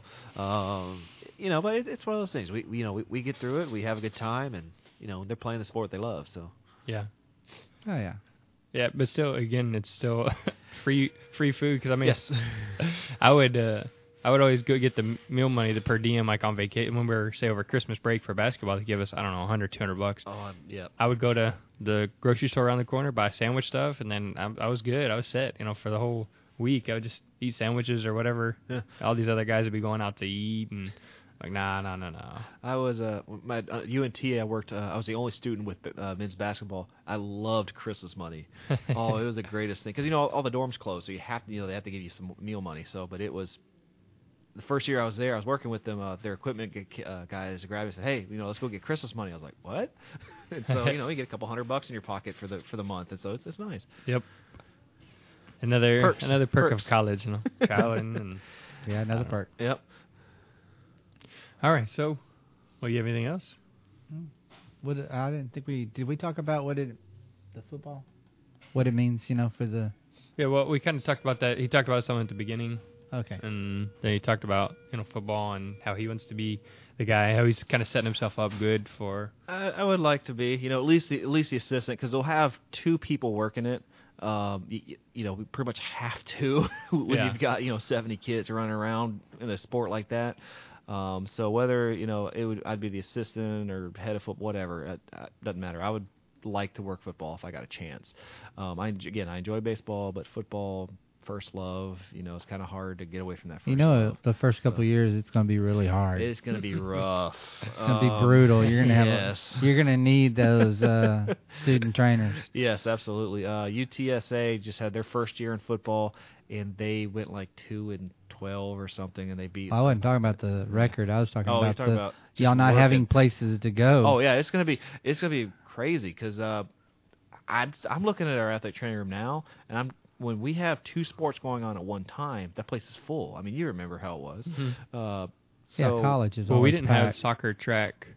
but it's one of those things. We get through it. We have a good time, and they're playing the sport they love. So yeah. Oh yeah. Yeah, but still, again, it's still free food because I mean, yes, I would always go get the meal money, the per diem, like on vacation when we were say over Christmas break for basketball. They give us $100, $200. Oh, yeah. I would go to the grocery store around the corner, buy sandwich stuff, and then I was good. I was set, for the whole week. I would just eat sandwiches or whatever. Yeah. All these other guys would be going out to eat and. Like, nah. I was my UNT. I worked. I was the only student with men's basketball. I loved Christmas money. Oh, it was the greatest thing because all the dorms closed, so you have to they have to give you some meal money. So, but it was the first year I was there. I was working with them. Their equipment guys grabbed me and said, "Hey, let's go get Christmas money." I was like, "What?" And so you get a couple $100 in your pocket for the month, and so it's nice. Yep. Another perk Perks. of college, traveling and Yeah, another perk. Yep. All right, so, you have anything else? What I didn't think did we talk about the football, what it means, for the. Yeah, well, we kind of talked about that. He talked about something at the beginning. Okay. And then he talked about football and how he wants to be the guy, how he's kind of setting himself up good for. I would like to be, at least the assistant, because they'll have two people working it. We pretty much have to when you've got 70 kids running around in a sport like that. So whether I'd be the assistant or head of football, whatever, it doesn't matter. I would like to work football if I got a chance. I enjoy baseball, but football. First love, it's kind of hard to get away from that first love. The first couple of years, it's going to be really hard. It's going to be rough. It's going to be brutal. You're going to you're going to need those student trainers. Yes, absolutely. UTSA just had their first year in football, and they went like 2-12 or something, and they beat. I wasn't talking about the record. I was talking about y'all not having places to go. Oh yeah, it's going to be crazy because I'm looking at our athletic training room now, and when we have two sports going on at one time, that place is full. I mean, you remember how it was. Mm-hmm. College is. Well, we didn't packed. have soccer, track.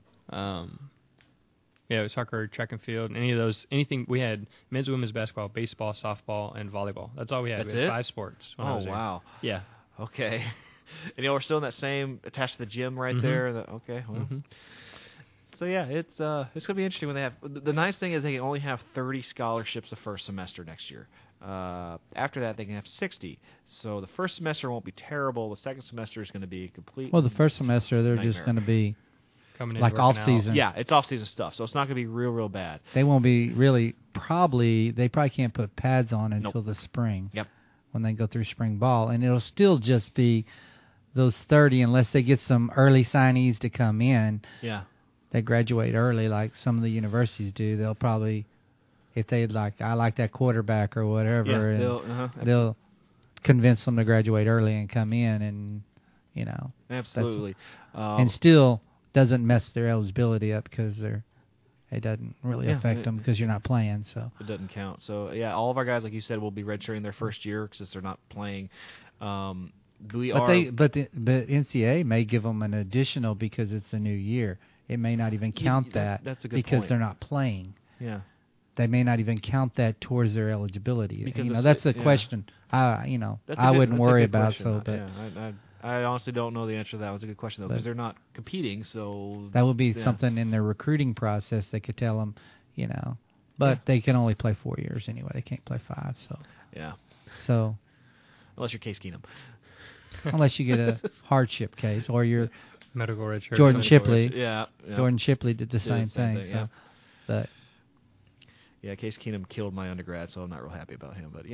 Soccer, track and field, anything. We had men's and women's basketball, baseball, softball, and volleyball. That's all we had. That's we had it? 5 sports. Oh wow. Yeah. Okay. And we're still in that same attached to the gym right there. Okay. Well. Mm-hmm. So yeah, it's gonna be interesting when they have. The nice thing is they can only have 30 scholarships the first semester next year. After that, they can have 60. So the first semester won't be terrible. The second semester is going to be complete. Well, the first semester they're nightmare. just going to be coming in like off season. Yeah, it's off season stuff. So it's not going to be real bad. They won't be really. They probably can't put pads on until the spring. Yep. When they go through spring ball, and it'll still just be those 30 unless they get some early signees to come in. Yeah. They graduate early, like some of the universities do. They'll probably, if they I like that quarterback or whatever, they'll convince them to graduate early and come in, and absolutely, and still doesn't mess their eligibility up because it doesn't really affect them because you're not playing, so it doesn't count. So yeah, all of our guys, like you said, will be redshirting their first year since they're not playing. But NCAA may give them an additional because it's a new year. It may not even count that's a good because point. they're not playing. Yeah. They may not even count that towards their eligibility. Because that's a question. I wouldn't worry about. Question. I honestly don't know the answer to that. It's a good question though because they're not competing. So that would be something in their recruiting process they could tell them, But they can only play 4 years anyway. They can't play 5. So yeah. So unless you're Case Keenum. Unless you get a hardship case or you're medical redshirt. Jordan Shipley. Yeah. Jordan Shipley did the same thing. Yeah. But yeah, Case Keenum killed my undergrad, so I'm not real happy about him. But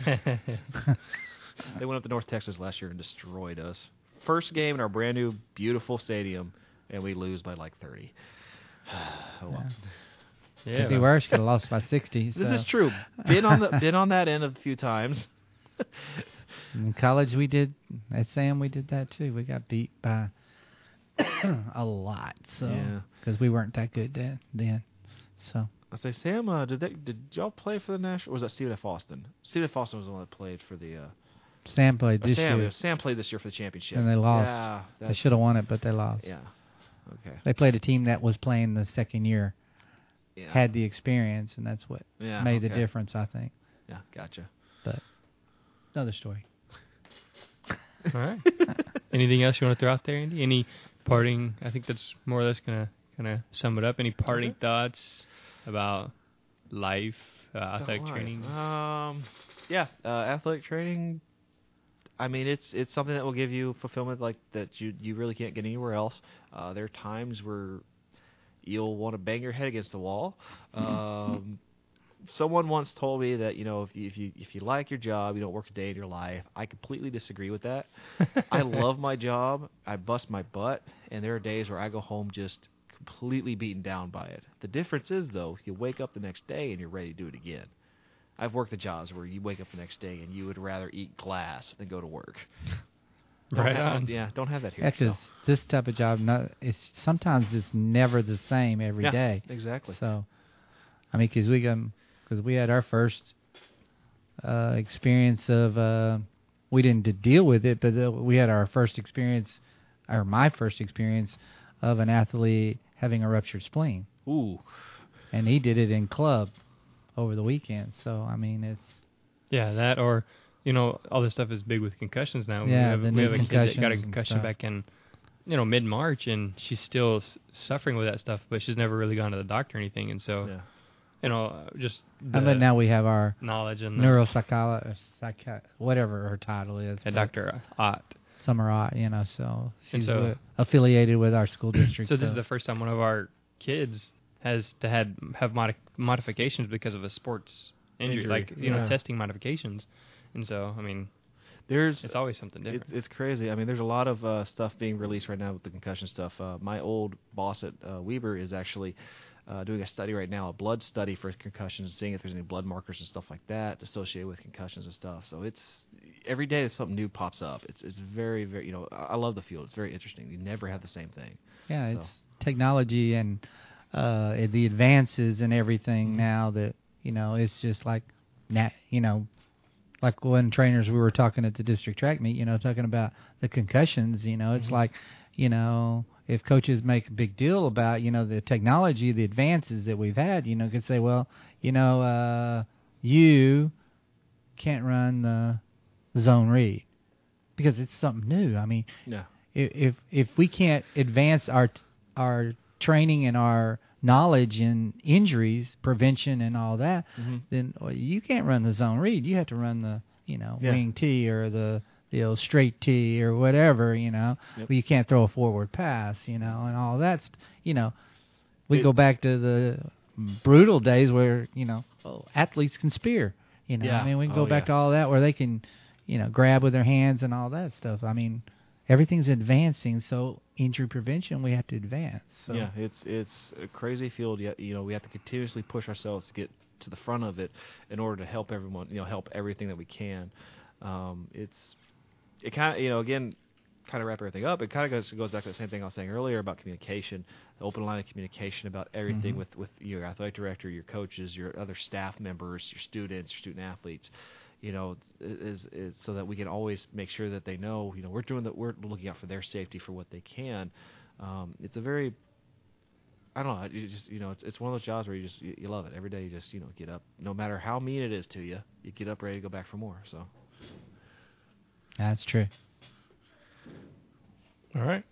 they went up to North Texas last year and destroyed us. First game in our brand new beautiful stadium, and we lose by like 30. Oh well. Yeah, could be worse. Could have lost by 60. This is true. Been on that end a few times. In college, we did at Sam. We did that too. We got beat by a lot. So because we weren't that good then. So I say, Sam, did y'all play for the national? Or was that Stephen F. Austin? Stephen F. Austin was the one that played for the. Sam played this year. Sam played this year for the championship, and they lost. Yeah, they should have won it, but they lost. Yeah. Okay. They played a team that was playing the second year. Yeah. Had the experience, and that's what made the difference, I think. Yeah, gotcha. But another story. All right. Anything else you want to throw out there, Andy? Any parting? I think that's more or less gonna kind of sum it up. Any parting thoughts about life, athletic training? Athletic training. I mean, it's something that will give you fulfillment like that you really can't get anywhere else. There are times where you'll want to bang your head against the wall. Someone once told me that if you like your job, you don't work a day in your life. I completely disagree with that. I love my job. I bust my butt, and there are days where I go home just completely beaten down by it. The difference is though, you wake up the next day and you're ready to do it again. I've worked the jobs where you wake up the next day and you would rather eat glass than go to work. Don't have that here. Yeah, because this type of job, sometimes it's never the same every day. Exactly. So, I mean, because we had our first experience of, we didn't deal with it, but we had our first experience, or my first experience of an athlete having a ruptured spleen. Ooh. And he did it in club over the weekend. So, I mean, it's... Yeah, that or, all this stuff is big with concussions now. Yeah, we have a kid that got a concussions and concussion stuff. back in, mid-March, and she's still suffering with that stuff, but she's never really gone to the doctor or anything. And so, just the But now we have our knowledge and the neuropsychologist, whatever her title is. and but Dr. Ott. Summer Ott, so And she's so- affiliated with our school district. So this is the first time one of our kids has to have modifications because of a sports injury. Like, Yeah. testing modifications. And so, I mean, There's it's always something different. It's crazy. I mean, there's a lot of stuff being released right now with the concussion stuff. My old boss at Weber is actually doing a study right now, a blood study for concussions, seeing if there's any blood markers and stuff like that associated with concussions and stuff. So it's every day that something new pops up. It's very, very, I love the field. It's very interesting. You never have the same thing. Yeah, So. it's technology and the advances and everything now that, it's just like, like when trainers we were talking at the district track meet, talking about the concussions, it's like, if coaches make a big deal about, the technology, the advances that we've had, could say, well, you can't run the zone read because it's something new. I mean, Yeah. if we can't advance our training and our knowledge in injuries, prevention and all that, then you can't run the zone read. You have to run the, wing tee or the old straight tee or whatever, Yep. where you can't throw a forward pass, and all that, we go back to the brutal days where, athletes can spear, Yeah. I mean, we can go Oh, back yeah. to all that where they can, grab with their hands and all that stuff. I mean, everything's advancing, so injury prevention, we have to advance. So. Yeah, it's a crazy field. Yet we have to continuously push ourselves to get to the front of it in order to help everyone. Help everything that we can. It kind of again, kind of wrap everything up. It kind of goes back to the same thing I was saying earlier about communication, the open line of communication about everything with your athletic director, your coaches, your other staff members, your students, your student athletes. Is so that we can always make sure that they know, we're looking out for their safety for what they can. It's a very, I don't know, you just, it's one of those jobs where you love it. Every day you just, get up, no matter how mean it is to you, you get up ready to go back for more. So. That's true. All right.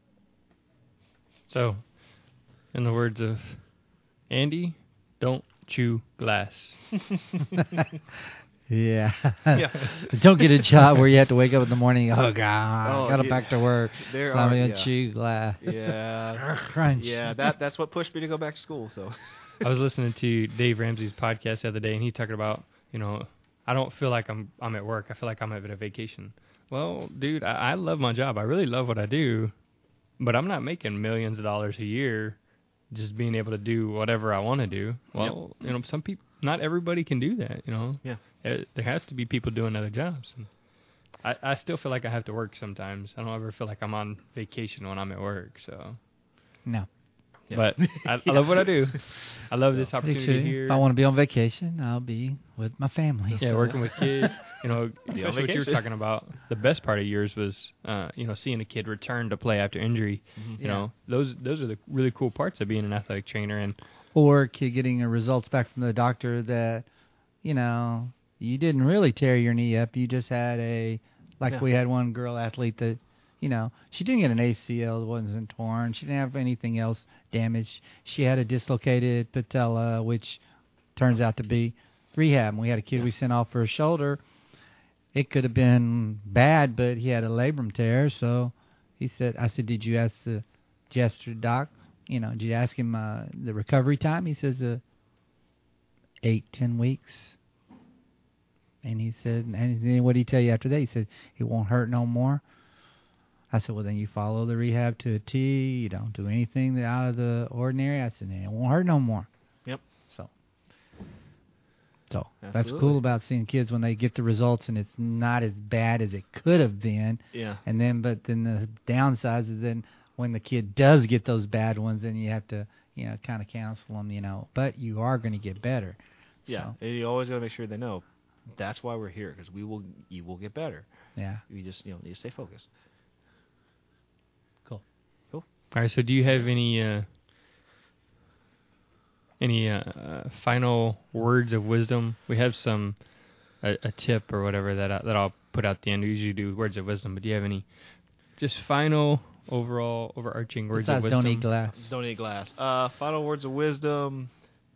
So, in the words of Andy, don't chew glass. Yeah. Yeah. Don't get a job where you have to wake up in the morning. Oh God, gotta yeah. back to work. There So I'm are- gonna yeah. chew glass. Yeah. Crunch. Yeah, that's what pushed me to go back to school. So. I was listening to Dave Ramsey's podcast the other day, and he's talking about, I don't feel like I'm at work. I feel like I'm at a vacation. Well, dude, I love my job. I really love what I do, but I'm not making millions of dollars a year just being able to do whatever I want to do. Well, some people, not everybody can do that, Yeah. There has to be people doing other jobs. And I still feel like I have to work sometimes. I don't ever feel like I'm on vacation when I'm at work, so. No. Yeah. But I love what I do. I love this opportunity Actually, here. if I want to be on vacation, I'll be with my family. Yeah, working with kids. Especially what you were vacation. talking about. The best part of yours was, seeing a kid return to play after injury. You know, those are the really cool parts of being an athletic trainer. And Or kid getting results back from the doctor that, you didn't really tear your knee up. You just had we had one girl athlete that, she didn't get an ACL. It wasn't torn. She didn't have anything else damaged. She had a dislocated patella, which turns out to be rehab. And we had a kid we sent off for a shoulder. It could have been bad, but he had a labrum tear. So I said, did you ask the doc? Did you ask him the recovery time? He says 8-10 weeks. And he said, and then what did he tell you after that? He said, it won't hurt no more. I said, well, then you follow the rehab to a T. You don't do anything out of the ordinary. I said, it won't hurt no more. Yep. So that's Absolutely. cool about seeing kids when they get the results and it's not as bad as it could have been. Yeah. But then the downsides is then when the kid does get those bad ones, then you have to, kind of counsel them, but you are going to get better. Yeah. So, And you always got to make sure they know that's why we're here, because you will get better. yeah. You just need to stay focused. all right, so do you have any any final words of wisdom? We have some a tip or whatever that I'll put out the end. We usually do words of wisdom, but do you have any just final overall overarching words Besides of wisdom? don't eat glass. Don't eat glass. Final words of wisdom.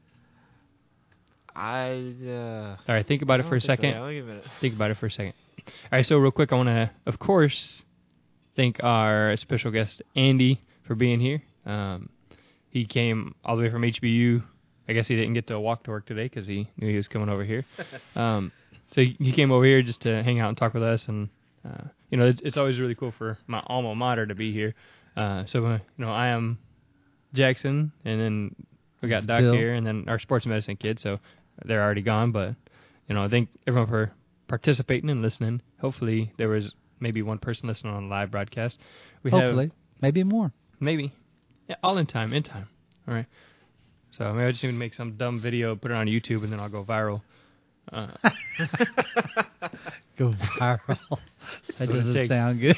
All right, think about it for a second. I'll give it a minute. Think about it for a second. All right, so real quick, I want to, of course, thank our special guest, Andy, for being here. He came all the way from HBU. I guess he didn't get to walk to work today because he knew he was coming over here. So he came over here just to hang out and talk with us. And, it's always really cool for my alma mater to be here. So I am Jackson, and then we got Doc Bill here, and then our sports medicine kid. So they're already gone, but, I thank everyone for participating and listening. Hopefully there was maybe one person listening on the live broadcast. Hopefully. Maybe more. Maybe. Yeah, all in time. All right. So maybe I just need to make some dumb video, put it on YouTube, and then I'll go viral. Go viral. That doesn't take. sound good.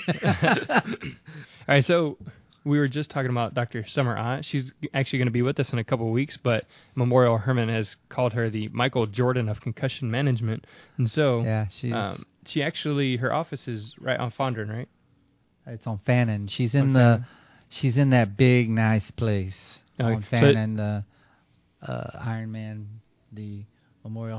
All right, so we were just talking about Dr. Summer Ott. She's actually going to be with us in a couple of weeks, but Memorial Hermann has called her the Michael Jordan of concussion management. And so Yeah, she actually, her office is right on Fondren, right? it's on Fannin. She's On in Fannin. she's in that big nice place Okay. on So- Fannin, the Ironman, the Memorial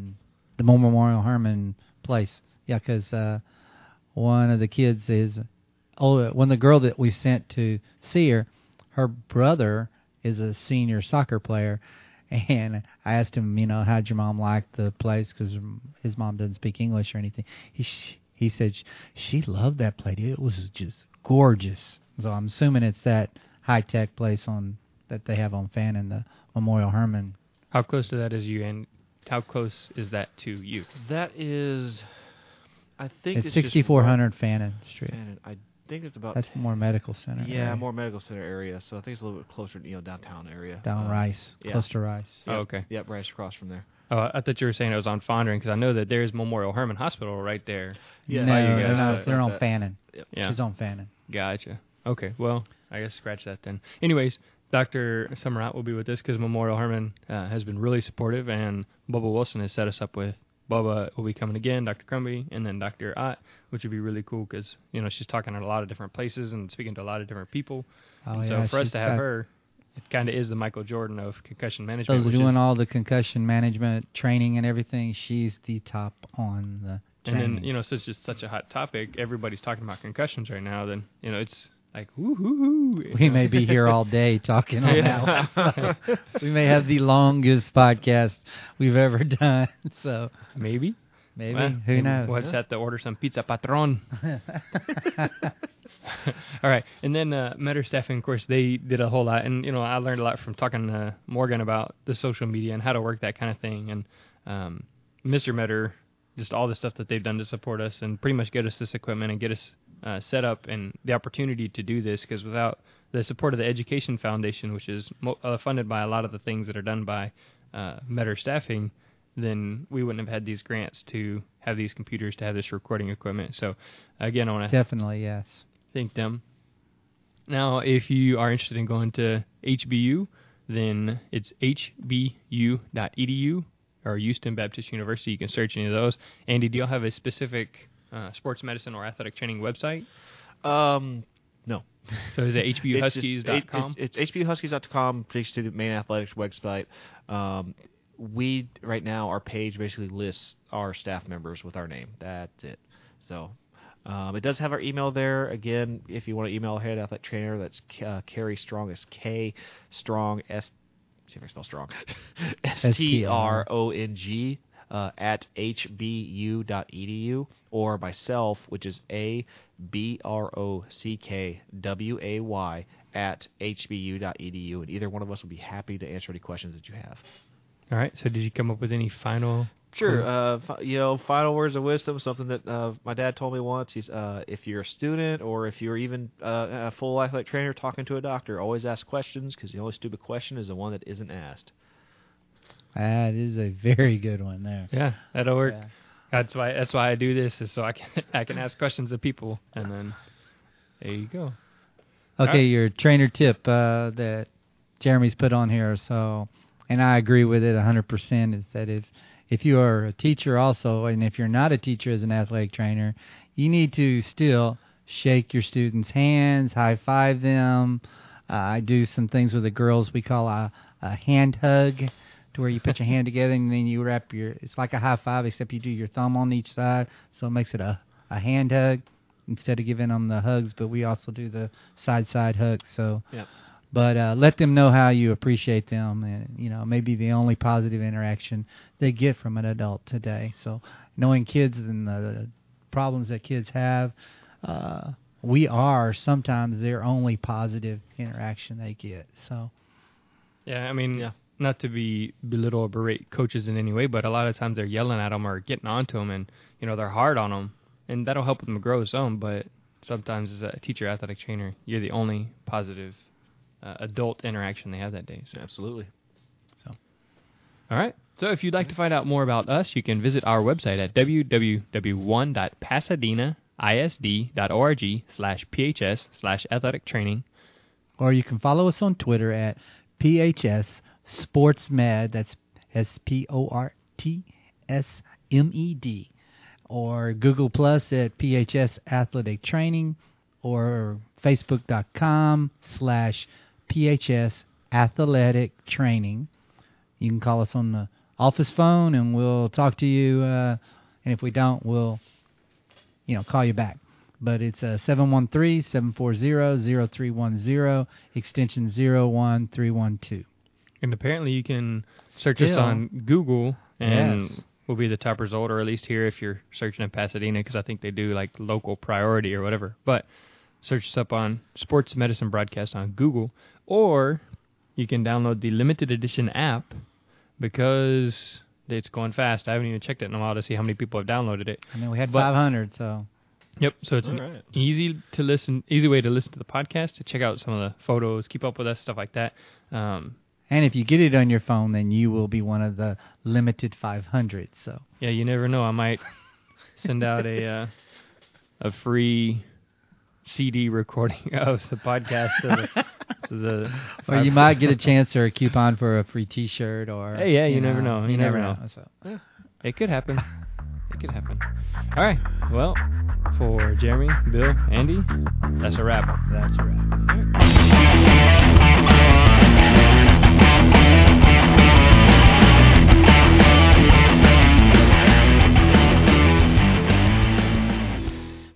Hermann place. Yeah, because one of the kids one of the girl that we sent to see her brother is a senior soccer player, and I asked him, how'd your mom like the place, because his mom doesn't speak English or anything. He said she loved that place. It was just gorgeous. So I'm assuming it's that high-tech place that they have on Fannin, the Memorial Hermann. How close to that is you, and how close is that to you? That is, I think It's just 6400 Fannin Street. Fannin. I think it's about That's more medical center. yeah, area. more medical center area. So I think it's a little bit closer, downtown area. Down Rice, yeah. close to Rice. Oh, okay. Yep, right across from there. Oh, I thought you were saying it was on Fondren, because I know that there's Memorial Hermann Hospital right there. Yeah, no, you guys they're, are not, like they're on that. Fannin. Yeah. She's on Fannin. Gotcha. Okay, well, I guess scratch that then. Anyways, Dr. Summerott will be with us because Memorial Hermann has been really supportive, and Bubba Wilson has set us up with. Bubba will be coming again, Dr. Crumby, and then Dr. Ott, which would be really cool because, she's talking at a lot of different places and speaking to a lot of different people. Oh, And yeah, so for us she's to have got- her, it kind of is the Michael Jordan of concussion management. So which doing is, all the concussion management training and everything, she's the top on the and training. then, since it's such a hot topic, everybody's talking about concussions right now, then, it's like, woo-hoo-hoo. We may be here all day talking on Yeah. that one. We may have the longest podcast we've ever done. So Maybe. maybe, Well, who knows? We'll just have to order some pizza patron. All right, and then Metter Staffing, of course, they did a whole lot, and I learned a lot from talking to Morgan about the social media and how to work that kind of thing, and Mr. Metter, just all the stuff that they've done to support us and pretty much get us this equipment and get us set up and the opportunity to do this, because without the support of the Education Foundation, which is funded by a lot of the things that are done by Metter Staffing, then we wouldn't have had these grants to have these computers, to have this recording equipment. So, again, I want to Definitely, yes. thank them. Now, if you are interested in going to HBU, then it's hbu.edu or Houston Baptist University. You can search any of those. Andy, do you have a specific sports medicine or athletic training website? No. So is it hbuhuskies.com? It's hbuhuskies.com, takes to the main athletics website. We, right now, our page basically lists our staff members with our name. That's it. So it does have our email there. Again, if you want to email head athletic trainer, that's Carrie Strong. It's K Strong S. See if I spell strong. STRONG at hbu.edu, or myself, which is ABROCKWAY at hbu.edu, and either one of us will be happy to answer any questions that you have. All right. So did you come up with any final? Sure. Final words of wisdom, something that my dad told me once. He's if you're a student or if you're even a full athletic trainer talking to a doctor, always ask questions, because the only stupid question is the one that isn't asked. That is a very good one there. Yeah, that'll work. Yeah. That's why I do this, is so I can ask questions of people, and then there you go. Okay, right. your trainer tip that Jeremy's put on here. So and I agree with it 100%, is that if you are a teacher also, and if you're not a teacher as an athletic trainer, you need to still shake your students' hands, high-five them. I do some things with the girls we call a hand hug, to where you put your hand together and then you wrap it's like a high-five, except you do your thumb on each side, so it makes it a hand hug instead of giving them the hugs, but we also do the side hugs. So, Yep. But let them know how you appreciate them, and maybe the only positive interaction they get from an adult today. So, knowing kids and the problems that kids have, we are sometimes their only positive interaction they get. So, yeah, I mean, not to belittle or berate coaches in any way, but a lot of times they're yelling at them or getting onto them, and they're hard on them, and that'll help them grow some. But sometimes as a teacher, athletic trainer, you're the only positive adult interaction they have that day. So. Absolutely. So, all right. So if you'd like to find out more about us, you can visit our website at www.pasadenaisd.org/phs/athletic training. Or you can follow us on Twitter at PHS SportsMed. That's SportsMed. Or Google Plus at PHS Athletic Training, or Facebook.com/PHS Athletic Training. You can call us on the office phone, and we'll talk to you. And if we don't, we'll, call you back. But it's 713-740-0310, extension 01312. And apparently you can search us on Google, and we'll be the top result, or at least here if you're searching in Pasadena, because I think they do like local priority or whatever. But search us up on Sports Medicine Broadcast on Google, or you can download the limited edition app, because it's going fast. I haven't even checked it in a while to see how many people have downloaded it. I mean, we had 500, so. Yep, so it's easy way to listen to the podcast, to check out some of the photos, keep up with us, stuff like that. And if you get it on your phone, then you will be one of the limited 500. So yeah, you never know. I might send out a free CD recording of the podcast to the or you might get a chance or a coupon for a free T-shirt, or hey, you never know. You never know. So. It could happen. All right. Well, for Jeremy, Bill, Andy, that's a wrap. That's a wrap.